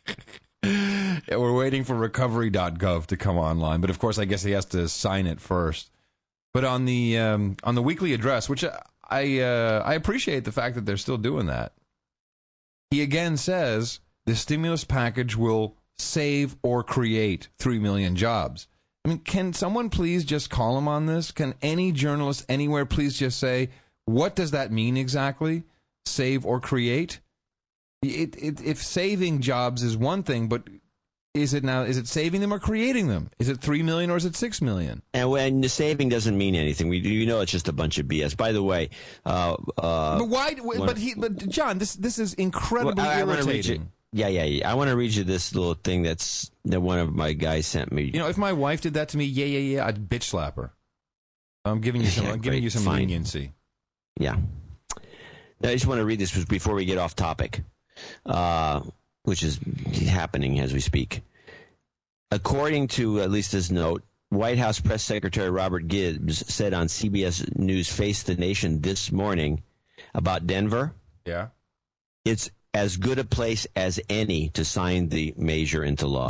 Yeah, we're waiting for recovery dot gov to come online, but of course I guess he has to sign it first. But on the um, on the weekly address, which I uh, I appreciate the fact that they're still doing that. He again says the stimulus package will save or create three million jobs. I mean, can someone please just call him on this? Can any journalist anywhere please just say, what does that mean exactly? Save or create? It, it, if saving jobs is one thing, but is it now? Is it saving them or creating them? Is it three million or is it six million? And when the saving doesn't mean anything, we you know it's just a bunch of B S. By the way, uh, uh, But why? But he. But John, this this is incredibly well, I, I wanna read irritating. you, yeah, yeah, yeah. I want to read you this little thing that's that one of my guys sent me. You know, if my wife did that to me, yeah, yeah, yeah, I'd bitch slap her. I'm giving you some. Yeah, I'm giving great, you some fine. leniency. Yeah. Now, I just want to read this before we get off topic, uh, which is happening as we speak. According to at least this note, White House Press Secretary Robert Gibbs said on C B S News Face the Nation this morning about Denver, Yeah. it's as good a place as any to sign the measure into law.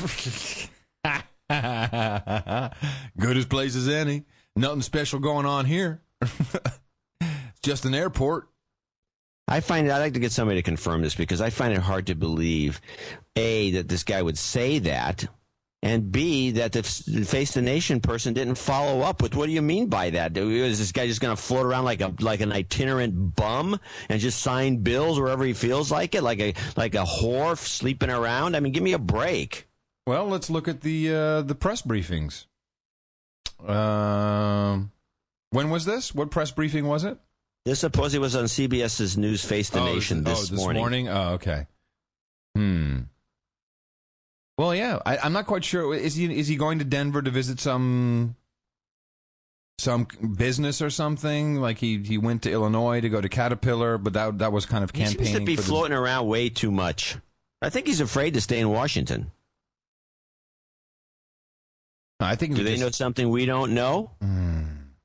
Good as place as any. Nothing special going on here. It's just an airport. I find I'd like to get somebody to confirm this because I find it hard to believe, A, that this guy would say that, and B, that the Face the Nation person didn't follow up with, what do you mean by that? Is this guy just going to float around like a like an itinerant bum and just sign bills wherever he feels like it, like a like a whore sleeping around? I mean, give me a break. Well, let's look at the uh, the press briefings. Um, when was this? What press briefing was it? This supposedly was on CBS's News Face the oh, Nation this, this, oh, this morning. morning. Oh, okay. Hmm. Well, yeah, I, I'm not quite sure. Is he is he going to Denver to visit some some business or something? Like he, he went to Illinois to go to Caterpillar, but that that was kind of He campaigning. seems to be for the, floating around way too much. I think he's afraid to stay in Washington. I think. Do they just, know something we don't know? Mm,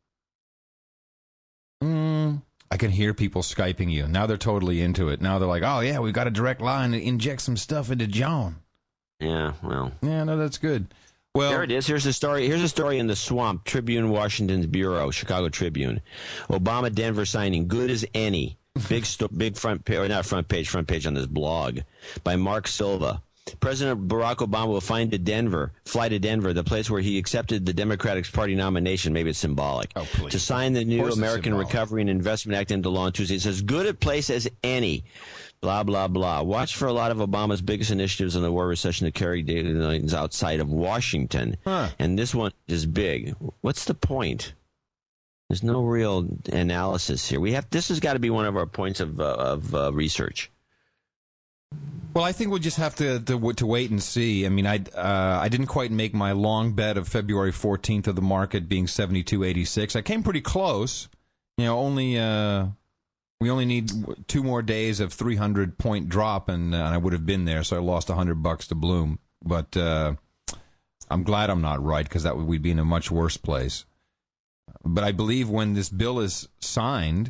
mm, I can hear people Skyping you. Now they're totally into it. Now they're like, oh, yeah, we've got a direct line to inject some stuff into John. Yeah, well. Yeah, no, that's good. Well, There it is. Here's the story. Here's a story in the Swamp, Tribune, Washington's Bureau, Chicago Tribune. Obama Denver signing, good as any. Big, sto- big front page, or not front page, front page on this blog by Mark Silva. President Barack Obama will fly to Denver, fly to Denver, the place where he accepted the Democratic Party nomination. Maybe it's symbolic. Oh, please. To sign the Of new course it's American symbolic. Recovery and Investment Act into law on Tuesday. It says, good a place as any. Blah, blah, blah. Watch for a lot of Obama's biggest initiatives on the war recession to carry deadlines outside of Washington. Huh. And this one is big. What's the point? There's no real analysis here. We have this has got to be one of our points of, uh, of uh, research. Well, I think we'll just have to to, to wait and see. I mean, I uh, I didn't quite make my long bet of February fourteenth of the market being seventy-two eighty-six. I came pretty close. You know, only uh, we only need two more days of three hundred point drop, and, uh, and I would have been there. So I lost one hundred bucks to Bloom. But uh, I'm glad I'm not right because that would we'd be in a much worse place. But I believe when this bill is signed.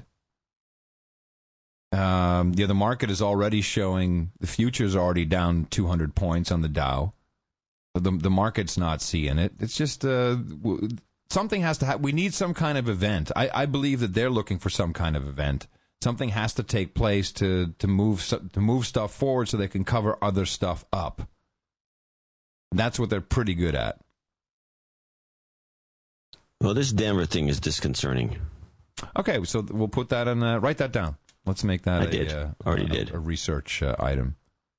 Um, yeah, the market is already showing the futures are already down two hundred points on the Dow. The the market's not seeing it. It's just uh, w- something has to happen. We need some kind of event. I, I believe that they're looking for some kind of event. Something has to take place to to move su- to move stuff forward so they can cover other stuff up. That's what they're pretty good at. Well, this Denver thing is disconcerting. Okay, so we'll put that in. Uh, write that down. Let's make that I a, did. Uh, Already a, did. a research uh, item.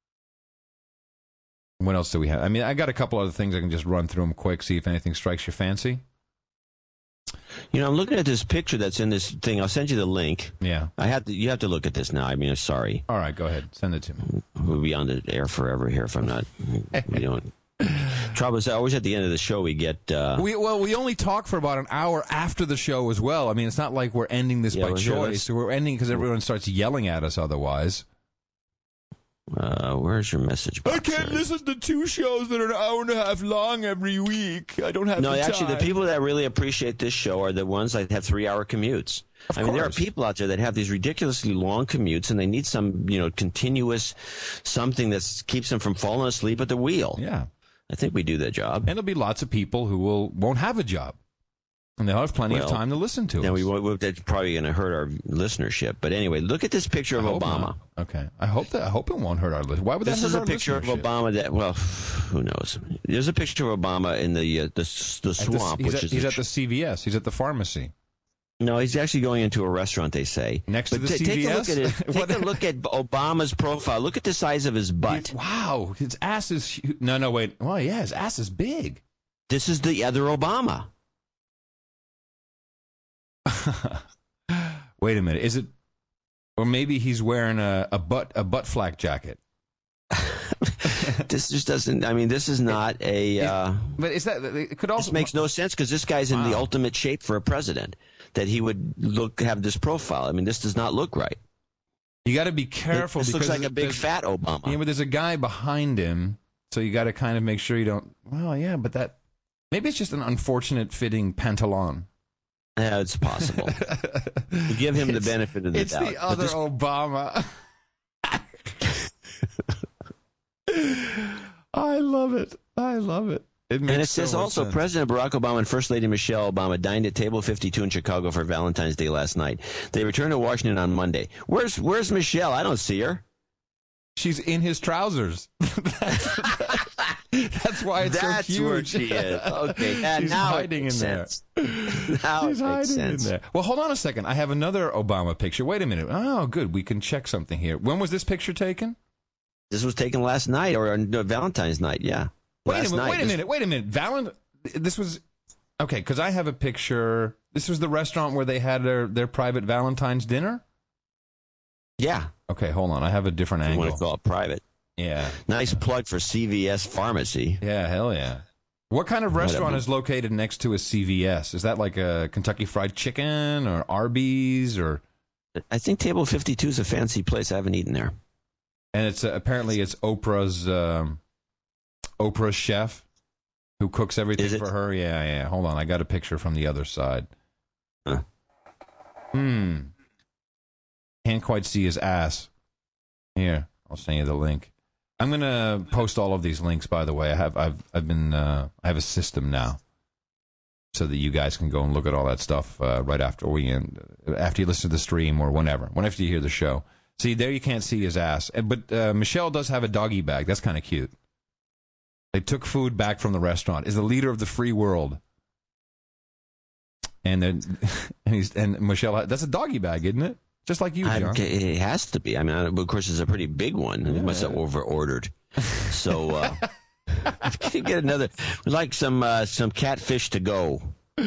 What else do we have? I mean, I got a couple other things I can just run through them quick, see if anything strikes your fancy. You know, I'm looking at this picture that's in this thing. I'll send you the link. Yeah. I have to. You have to look at this now. I mean, I'm sorry. All right, go ahead. Send it to me. We'll be on the air forever here if I'm not. We don't. Trouble is, always at the end of the show we get. Uh, We well, we only talk for about an hour after the show as well. I mean, it's not like we're ending this Yeah, by well, here, choice. We're ending because everyone starts yelling at us otherwise. uh, where's your message box? I can't there? listen to two shows that are an hour and a half long every week. I don't have No, the actually, time. the people that really appreciate this show are the ones that have three-hour commutes. Of I mean, there are course. people out there that have these ridiculously long commutes, and they need some, you know, continuous something that keeps them from falling asleep at the wheel. Yeah. I think we do that job. And there'll be lots of people who will won't have a job, and they'll have plenty Well, of time to listen to And us. we won't, we'll- that's probably going to hurt our listenership. But anyway, look at this picture of I hope Obama. not. Okay, I hope that I hope it won't hurt our list. Why would that This hurt is a our picture of listenership? Obama that, well, who knows? There's a picture of Obama in the uh, the, the At the- swamp, he's which at, is he's a at the C V S. He's at the pharmacy No, he's actually going into a restaurant, they say. next to But the ta- C V take S. a look at it. What- Take a look at Obama's profile. Look at the size of his butt. Wow, his ass is hu- no, no, wait. Well, yeah, his ass is big. This is the other Obama. Wait a minute, is it? Or maybe he's wearing a, a butt a butt flak jacket. This just doesn't. I mean, this is not a. Uh, But is that? It could also this makes no sense because this guy's in the Wow. ultimate shape for a president. That he would look have this profile. I mean, this does not look right. You got to be careful. This looks because like a big there's- fat Obama. Yeah, but there's a guy behind him, so you got to kind of make sure you don't. Well, yeah, but that maybe it's just an unfortunate fitting pantalon. Yeah, it's possible. We give him the It's- benefit of the It's doubt. the But other this- Obama. I love it. I love it. It makes And it so says much also sense. President Barack Obama and First Lady Michelle Obama dined at Table fifty-two in Chicago for Valentine's Day last night. They returned to Washington on Monday. Where's Where's Michelle? I don't see her. She's in his trousers. that's, that's why it's That's so huge. where she is. Okay, and She's now hiding it makes in there. sense. Now She's it makes hiding sense. in there. Well, hold on a second. I have another Obama picture. Wait a minute. Oh, good. We can check something here. When was this picture taken? This was taken last night or on uh, Valentine's night. Yeah. Wait last a minute. night. Wait a This- minute. Wait a minute. Valent. This was okay because I have a picture. This was the restaurant where they had their their private Valentine's dinner. Yeah. Okay, hold on. I have a different You want to angle. call it private. Yeah. Nice plug for C V S Pharmacy. Yeah. Hell yeah. What kind of restaurant Whatever. is located next to a C V S? Is that like a Kentucky Fried Chicken or Arby's or? I think Table fifty-two is a fancy place. I haven't eaten there. And it's uh, apparently it's Oprah's um, Oprah's chef who cooks everything Is it? for her. Yeah, yeah. Hold on, I got a picture from the other side. Huh. Hmm. Can't quite see his ass. Here, I'll send you the link. I'm gonna post all of these links. By the way, I have I've I've been uh, I have a system now, so that you guys can go and look at all that stuff uh, right after we end, after you listen to the stream or whenever, whenever you hear the show. See, there you can't see his ass. And- But uh, Michelle does have a doggy bag. That's kind of cute. They took food back from the restaurant. Is the leader of the free world. And then, and, he's, and Michelle, that's a doggy bag, isn't it? Just like you, I'm- John. it has to be. I mean, I- of course, it's a pretty big one. It must have over ordered. So, uh, can you get another? We'd like some uh, some catfish to go.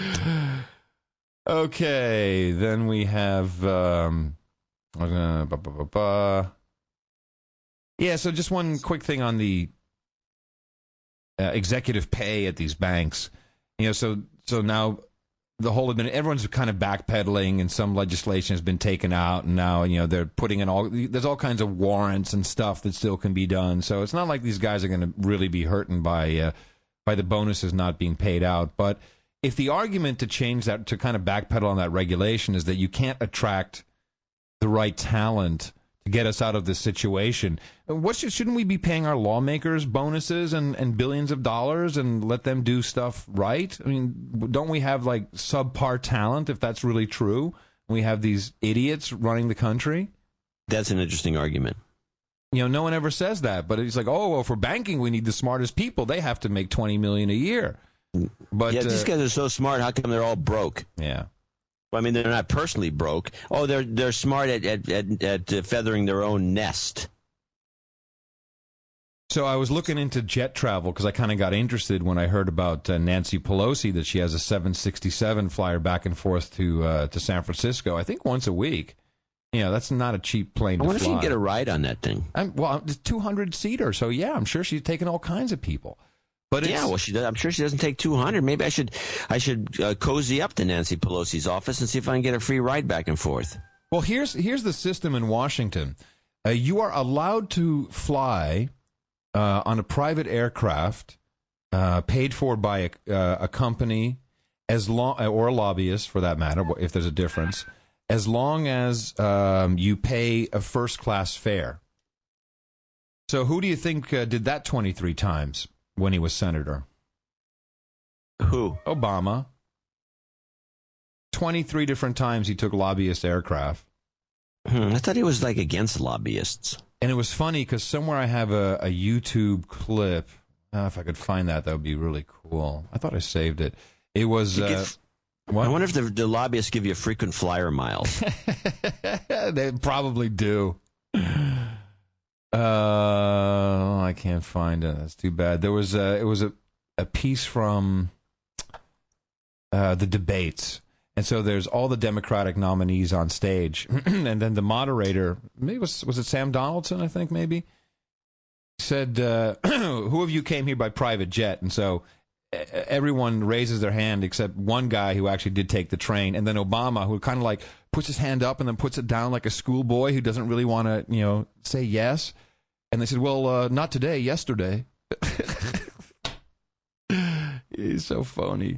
Okay, then we have. Um, uh, ba, ba, ba, ba. Yeah, so just one quick thing on the uh, executive pay at these banks. You know, so so now the whole admin, everyone's kind of backpedaling, and some legislation has been taken out, and now you know they're putting in all. There's all kinds of warrants and stuff that still can be done. So it's not like these guys are going to really be hurting by uh, by the bonuses not being paid out, but. If the argument to change that, to kind of backpedal on that regulation is that you can't attract the right talent to get us out of this situation, what should, shouldn't we be paying our lawmakers bonuses and, and billions of dollars and let them do stuff right? I mean, don't we have like subpar talent if that's really true? We have these idiots running the country. That's an interesting argument. You know, no one ever says that, but it's like, oh, well, for banking, we need the smartest people. They have to make twenty million dollars a year. But yeah, these uh, guys are so smart. How come they're all broke? yeah. Well, I mean, they're not personally broke. Oh, they're they're smart at at at, at uh, feathering their own nest. So I was looking into jet travel because I kind of got interested when I heard about uh, Nancy Pelosi, that she has a seven sixty-seven flyer back and forth to uh, to San Francisco, I think once a week. Yeah, that's not a cheap plane I to wonder fly. if you can get a ride on that thing. I'm, well, it's two hundred seater, so yeah, I'm sure she's taking all kinds of people. But it's, Yeah, well, she does. I'm sure she doesn't take two hundred. Maybe I should I should uh, cozy up to Nancy Pelosi's office and see if I can get a free ride back and forth. well, here's here's the system in Washington. Uh, you are allowed to fly uh, on a private aircraft uh, paid for by a, uh, a company, as long or a lobbyist for that matter, if there's a difference, as long as um, you pay a first class fare. So who do you think uh, did that twenty-three times when he was senator? Who? Obama. twenty-three different times he took lobbyist aircraft. Hmm, I thought he was like against lobbyists. And it was funny because somewhere I have a, a YouTube clip. Uh, if I could find that, that would be really cool. I thought I saved it. It was... You Uh, get- I wonder if the, the lobbyists give you frequent flyer miles. They probably do. Uh, I can't find it. That's too bad. There was a, it was a, a piece from uh, the debates. And so there's all the Democratic nominees on stage. And then the moderator, maybe was was it Sam Donaldson, I think, maybe, said, uh, who of you came here by private jet? And so everyone raises their hand except one guy who actually did take the train. And then Obama, who kind of like puts his hand up and then puts it down like a schoolboy who doesn't really want to, you know, say yes. And they said, well, uh, not today, yesterday. He's so phony.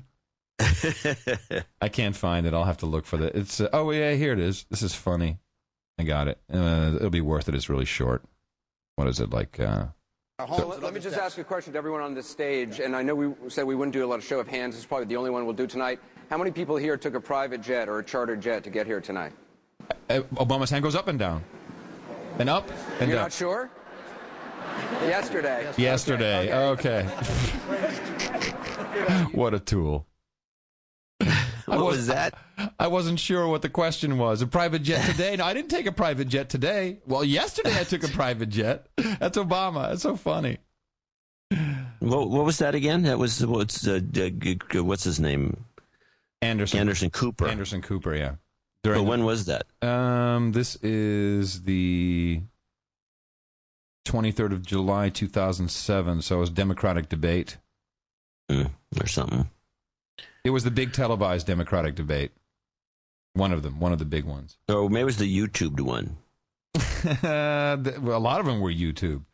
I can't find it. I'll have to look for that. It's uh, oh yeah, here it is. This is funny. I got it. Uh, it'll be worth it. It's really short. What is it like? Uh, So, let, let me just ask a question to everyone on this stage, and I know we said we wouldn't do a lot of show of hands. This is probably the only one we'll do tonight. How many people here took a private jet or a chartered jet to get here tonight? uh, Obama's hand goes up and down, and up and You're down. not sure? Yesterday. Yesterday. Okay. What a tool. What I was that? I wasn't sure what the question was. A private jet today? No, I didn't take a private jet today. Well, yesterday I took a private jet. That's Obama. That's so funny. What, what was that again? That was what's uh, uh, what's his name? Anderson. Anderson Cooper. Anderson Cooper, yeah. But During when was that? Um, this is the twenty-third of July, two thousand seven. So it was Democratic debate. Mm, or something. It was the big televised Democratic debate. One of them, one of the big ones. Or maybe it was the YouTubed one. Well, a lot of them were YouTube.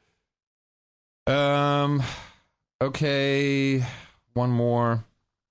Um, okay, one more.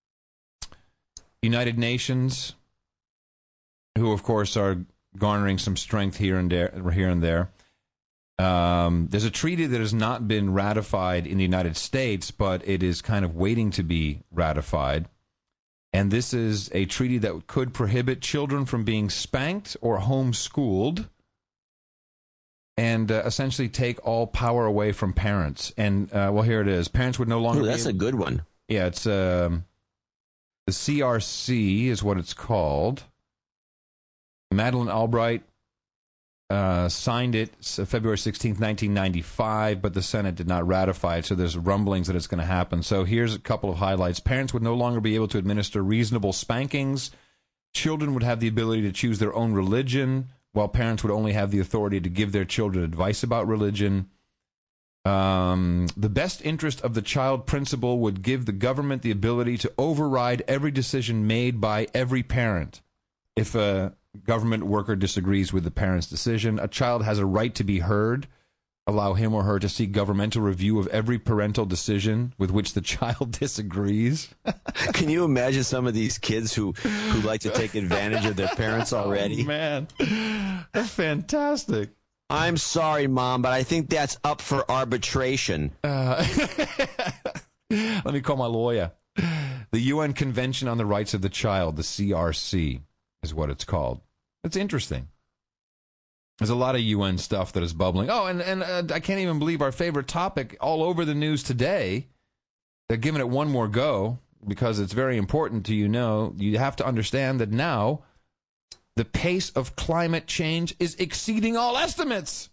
United Nations, who of course are garnering some strength here and there. Here and there. Um, there's a treaty that has not been ratified in the United States, but it is kind of waiting to be ratified. And this is a treaty that could prohibit children from being spanked or homeschooled, and uh, essentially take all power away from parents. And, uh, well, here it is. Parents would no longer... Ooh, that's be a good one. Yeah, it's... Um, the C R C is what it's called. Madeleine Albright uh, signed it February sixteenth, nineteen ninety-five, but the Senate did not ratify it, so there's rumblings that it's going to happen. So here's a couple of highlights. Parents would no longer be able to administer reasonable spankings. Children would have the ability to choose their own religion, while parents would only have the authority to give their children advice about religion. Um, the best interest of the child principle would give the government the ability to override every decision made by every parent. If a government worker disagrees with the parent's decision, a child has a right to be heard. Allow him or her to seek governmental review of every parental decision with which the child disagrees. Can you imagine some of these kids who, who like to take advantage of their parents already? Oh, man, that's fantastic. I'm sorry, Mom, but I think that's up for arbitration. Uh, let me call my lawyer. The U N Convention on the Rights of the Child, the C R C, is what it's called. It's interesting. There's a lot of U N stuff that is bubbling. Oh, and, and uh, I can't even believe our favorite topic all over the news today. They're giving it one more go. because it's very important to you know, you have to understand that now the pace of climate change is exceeding all estimates.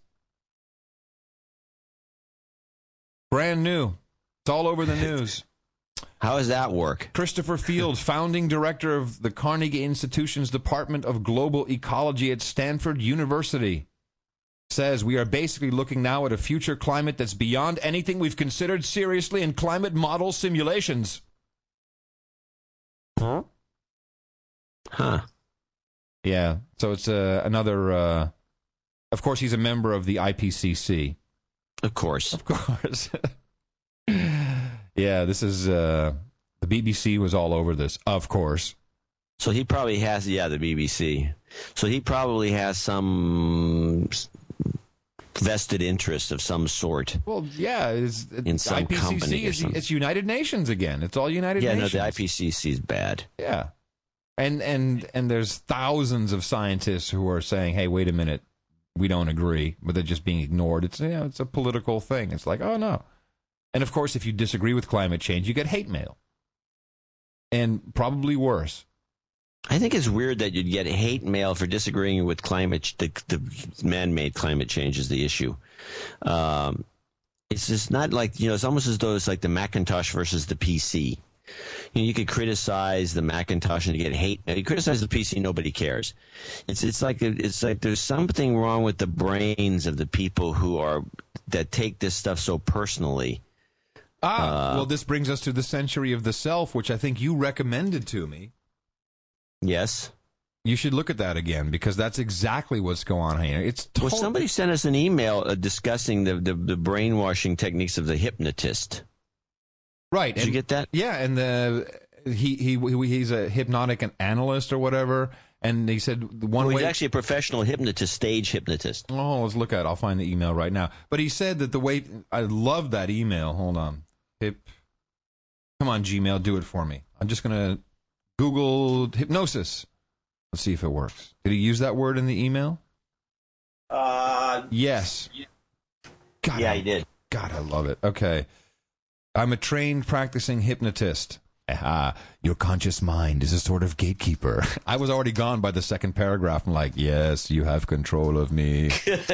Brand new. It's all over the news. How does that work? Christopher Field, founding director of the Carnegie Institution's Department of Global Ecology at Stanford University, says we are basically looking now at a future climate that's beyond anything we've considered seriously in climate model simulations. Huh? Huh. Yeah, so it's uh, another, uh, of course, he's a member of the I P C C. Of course. Of course. Yeah, this is, uh, the B B C was all over this, of course. So he probably has, yeah, the B B C. So he probably has some vested interest of some sort. Well, yeah, it's, it's in some I P C C company. is, it's United Nations again. It's all United yeah, Nations. Yeah, no, the I P C C is bad. Yeah. And, and, and there's thousands of scientists who are saying, hey, wait a minute, we don't agree, but they're just being ignored. It's, you know, it's a political thing. It's like, oh, no. And, of course, if you disagree with climate change, you get hate mail. And probably worse. I think it's weird that you'd get hate mail for disagreeing with climate, the, the man-made climate change is the issue. Um, it's just not like, you know, it's almost as though it's like the Macintosh versus the P C. You know, you could criticize the Macintosh and you get hate. You criticize the P C, nobody cares. It's it's like it's like there's something wrong with the brains of the people who are that take this stuff so personally. Ah, uh, well, this brings us to the Century of the Self, which I think you recommended to me. Yes. You should look at that again, because that's exactly what's going on here. It's totally- well, somebody sent us an email uh, discussing the, the, the brainwashing techniques of the hypnotist. Right. Did and, you get that? Yeah, and the he he he's a hypnotic analyst or whatever, and he said one well, way. He's actually a professional hypnotist, stage hypnotist. Oh, let's look at it. I'll find the email right now. But he said that the way I love that email. Hold on, hip. Come on, Gmail, do it for me. I'm just gonna Google hypnosis. Let's see if it works. Did he use that word in the email? Uh, yes. God, yeah, I, he did. God, I love it. Okay. I'm a trained practicing hypnotist. Ah, your conscious mind is a sort of gatekeeper. I was already gone by the second paragraph. I'm like, yes, you have control of me.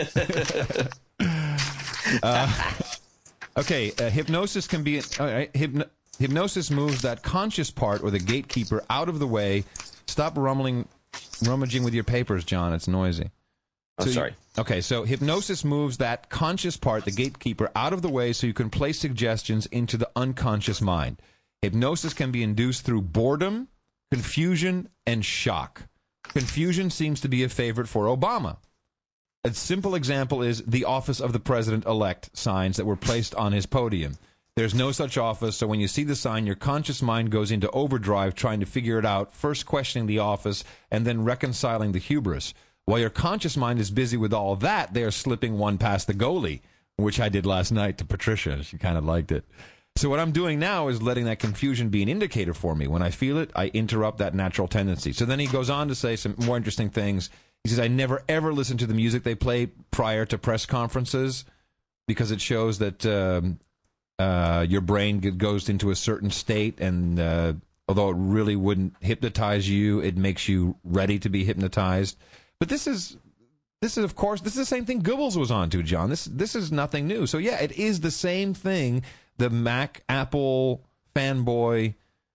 uh, okay, uh, hypnosis can be... All right, hypno- hypnosis moves that conscious part, or the gatekeeper, out of the way. Stop rumbling, rummaging with your papers, John. It's noisy. I'm so sorry. You, okay, so hypnosis moves that conscious part, the gatekeeper, out of the way so you can place suggestions into the unconscious mind. Hypnosis can be induced through boredom, confusion, and shock. Confusion seems to be a favorite for Obama. A simple example is the office of the president-elect signs that were placed on his podium. There's no such office, so when you see the sign, your conscious mind goes into overdrive trying to figure it out, first questioning the office and then reconciling the hubris. While your conscious mind is busy with all that, they are slipping one past the goalie, which I did last night to Patricia. She kind of liked it. So what I'm doing now is letting that confusion be an indicator for me. When I feel it, I interrupt that natural tendency. So then he goes on to say some more interesting things. He says, I never, ever listen to the music they play prior to press conferences because it shows that um, uh, your brain goes into a certain state, and uh, although it really wouldn't hypnotize you, it makes you ready to be hypnotized. But this is, this is of course, this is the same thing Goebbels was on to, John. This this is nothing new. So yeah, it is the same thing. The Mac, Apple fanboy,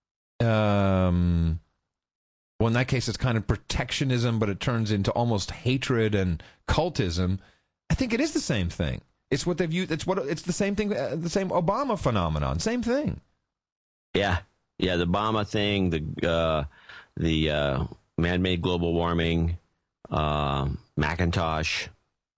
um, well, in that case, it's kind of protectionism, but it turns into almost hatred and cultism. I think it is the same thing. It's what they've used. It's what it's the same thing. Uh, the same Obama phenomenon. Same thing. Yeah, yeah. The Obama thing. The uh, the uh, man-made global warming. Uh, Macintosh.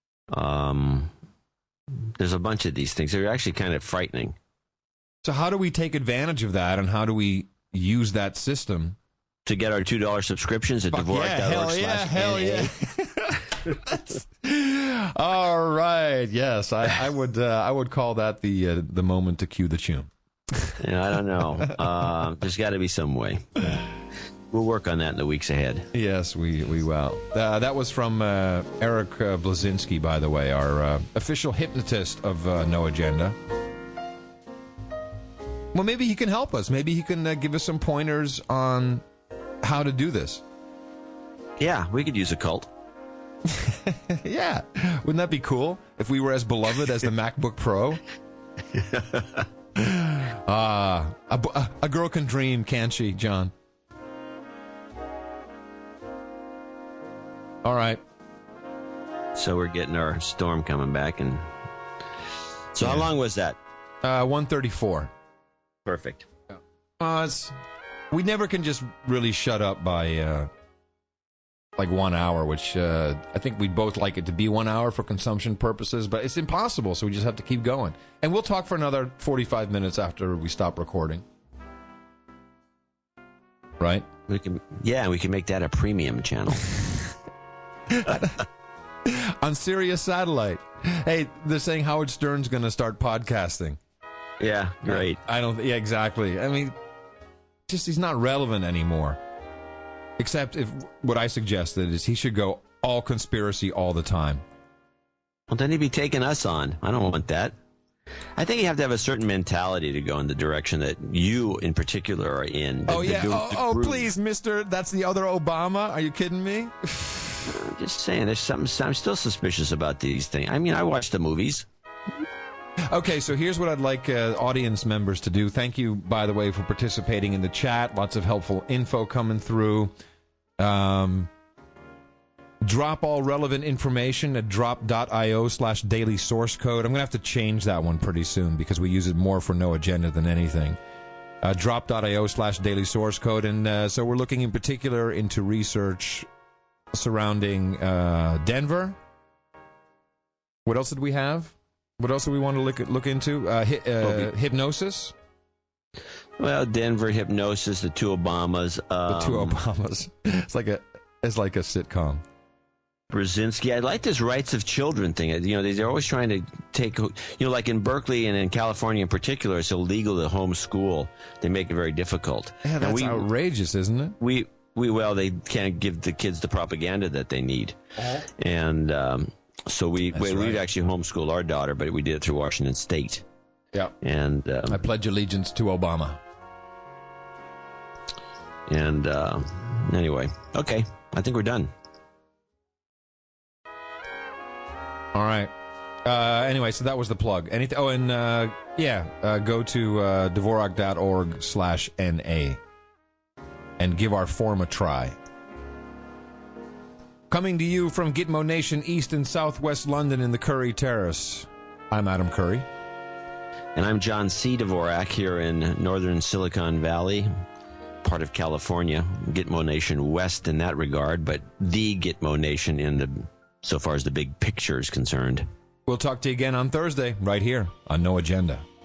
Um, there's a bunch of these things. They're actually kind of frightening. So how do we take advantage of that, and how do we use that system? To get our two dollar subscriptions at Dvorak dot org yeah, hell yeah, slash hell yeah. All right, yes, I, I would uh, I would call that the uh, the moment to cue the tune. Yeah, I don't know. Uh, there's got to be some way. We'll work on that in the weeks ahead. Yes, we, we will. Uh, that was from uh, Eric uh, Blazinski, by the way, our uh, official hypnotist of uh, No Agenda. Well, maybe he can help us. Maybe he can uh, give us some pointers on how to do this. Yeah, we could use a cult. Yeah. Wouldn't that be cool if we were as beloved as the MacBook Pro? Ah, uh, a, a girl can dream, can't she, John? All right. So we're getting our storm coming back. and So yeah. How long was that? Uh, one thirty-four. Perfect. Uh, it's, we never can just really shut up by uh, like one hour, which uh, I think we'd both like it to be one hour for consumption purposes, but it's impossible, so we just have to keep going. And we'll talk for another forty-five minutes after we stop recording. Right? We can, yeah, we can make that a premium channel. On Sirius Satellite. Hey, they're saying Howard Stern's going to start podcasting. Yeah, great. I don't, yeah, exactly. I mean, just he's not relevant anymore. Except if what I suggested is he should go all conspiracy all the time. Well, then he'd be taking us on. I don't want that. I think you have to have a certain mentality to go in the direction that you in particular are in. The, oh, yeah. The, the, oh, the oh please, mister. That's the other Obama. Are you kidding me? I'm just saying, there's something, I'm still suspicious about these things. I mean, I watch the movies. Okay, so here's what I'd like uh, audience members to do. Thank you, by the way, for participating in the chat. Lots of helpful info coming through. Um, drop all relevant information at drop.io slash daily source code. I'm going to have to change that one pretty soon because we use it more for no agenda than anything. Uh, drop.io slash daily source code. And uh, so we're looking in particular into research surrounding uh, Denver. What else did we have? What else do we want to look look into? Uh, hi, uh, hypnosis. Well, Denver, hypnosis, the two Obamas. Um, the two Obamas. It's like a it's like a sitcom. Brzezinski. I like this rights of children thing. You know, they're always trying to take. You know, like in Berkeley and in California in particular, it's illegal to homeschool. They make it very difficult. Yeah, that's we, outrageous, isn't it? We. We well, they can't give the kids the propaganda that they need, uh-huh. and um, so we we right. we'd actually homeschool our daughter, but we did it through Washington State. Yeah, and um, I pledge allegiance to Obama. And uh, anyway, okay, I think we're done. All right. Uh, anyway, so that was the plug. Anything? Oh, and uh, yeah, uh, go to uh, Dvorak.org slash NA. And give our form a try. Coming to you from Gitmo Nation, East and Southwest London in the Curry Terrace, I'm Adam Curry. And I'm John C. Dvorak here in northern Silicon Valley, part of California. Gitmo Nation West in that regard, but the Gitmo Nation in the, so far as the big picture is concerned. We'll talk to you again on Thursday, right here on No Agenda.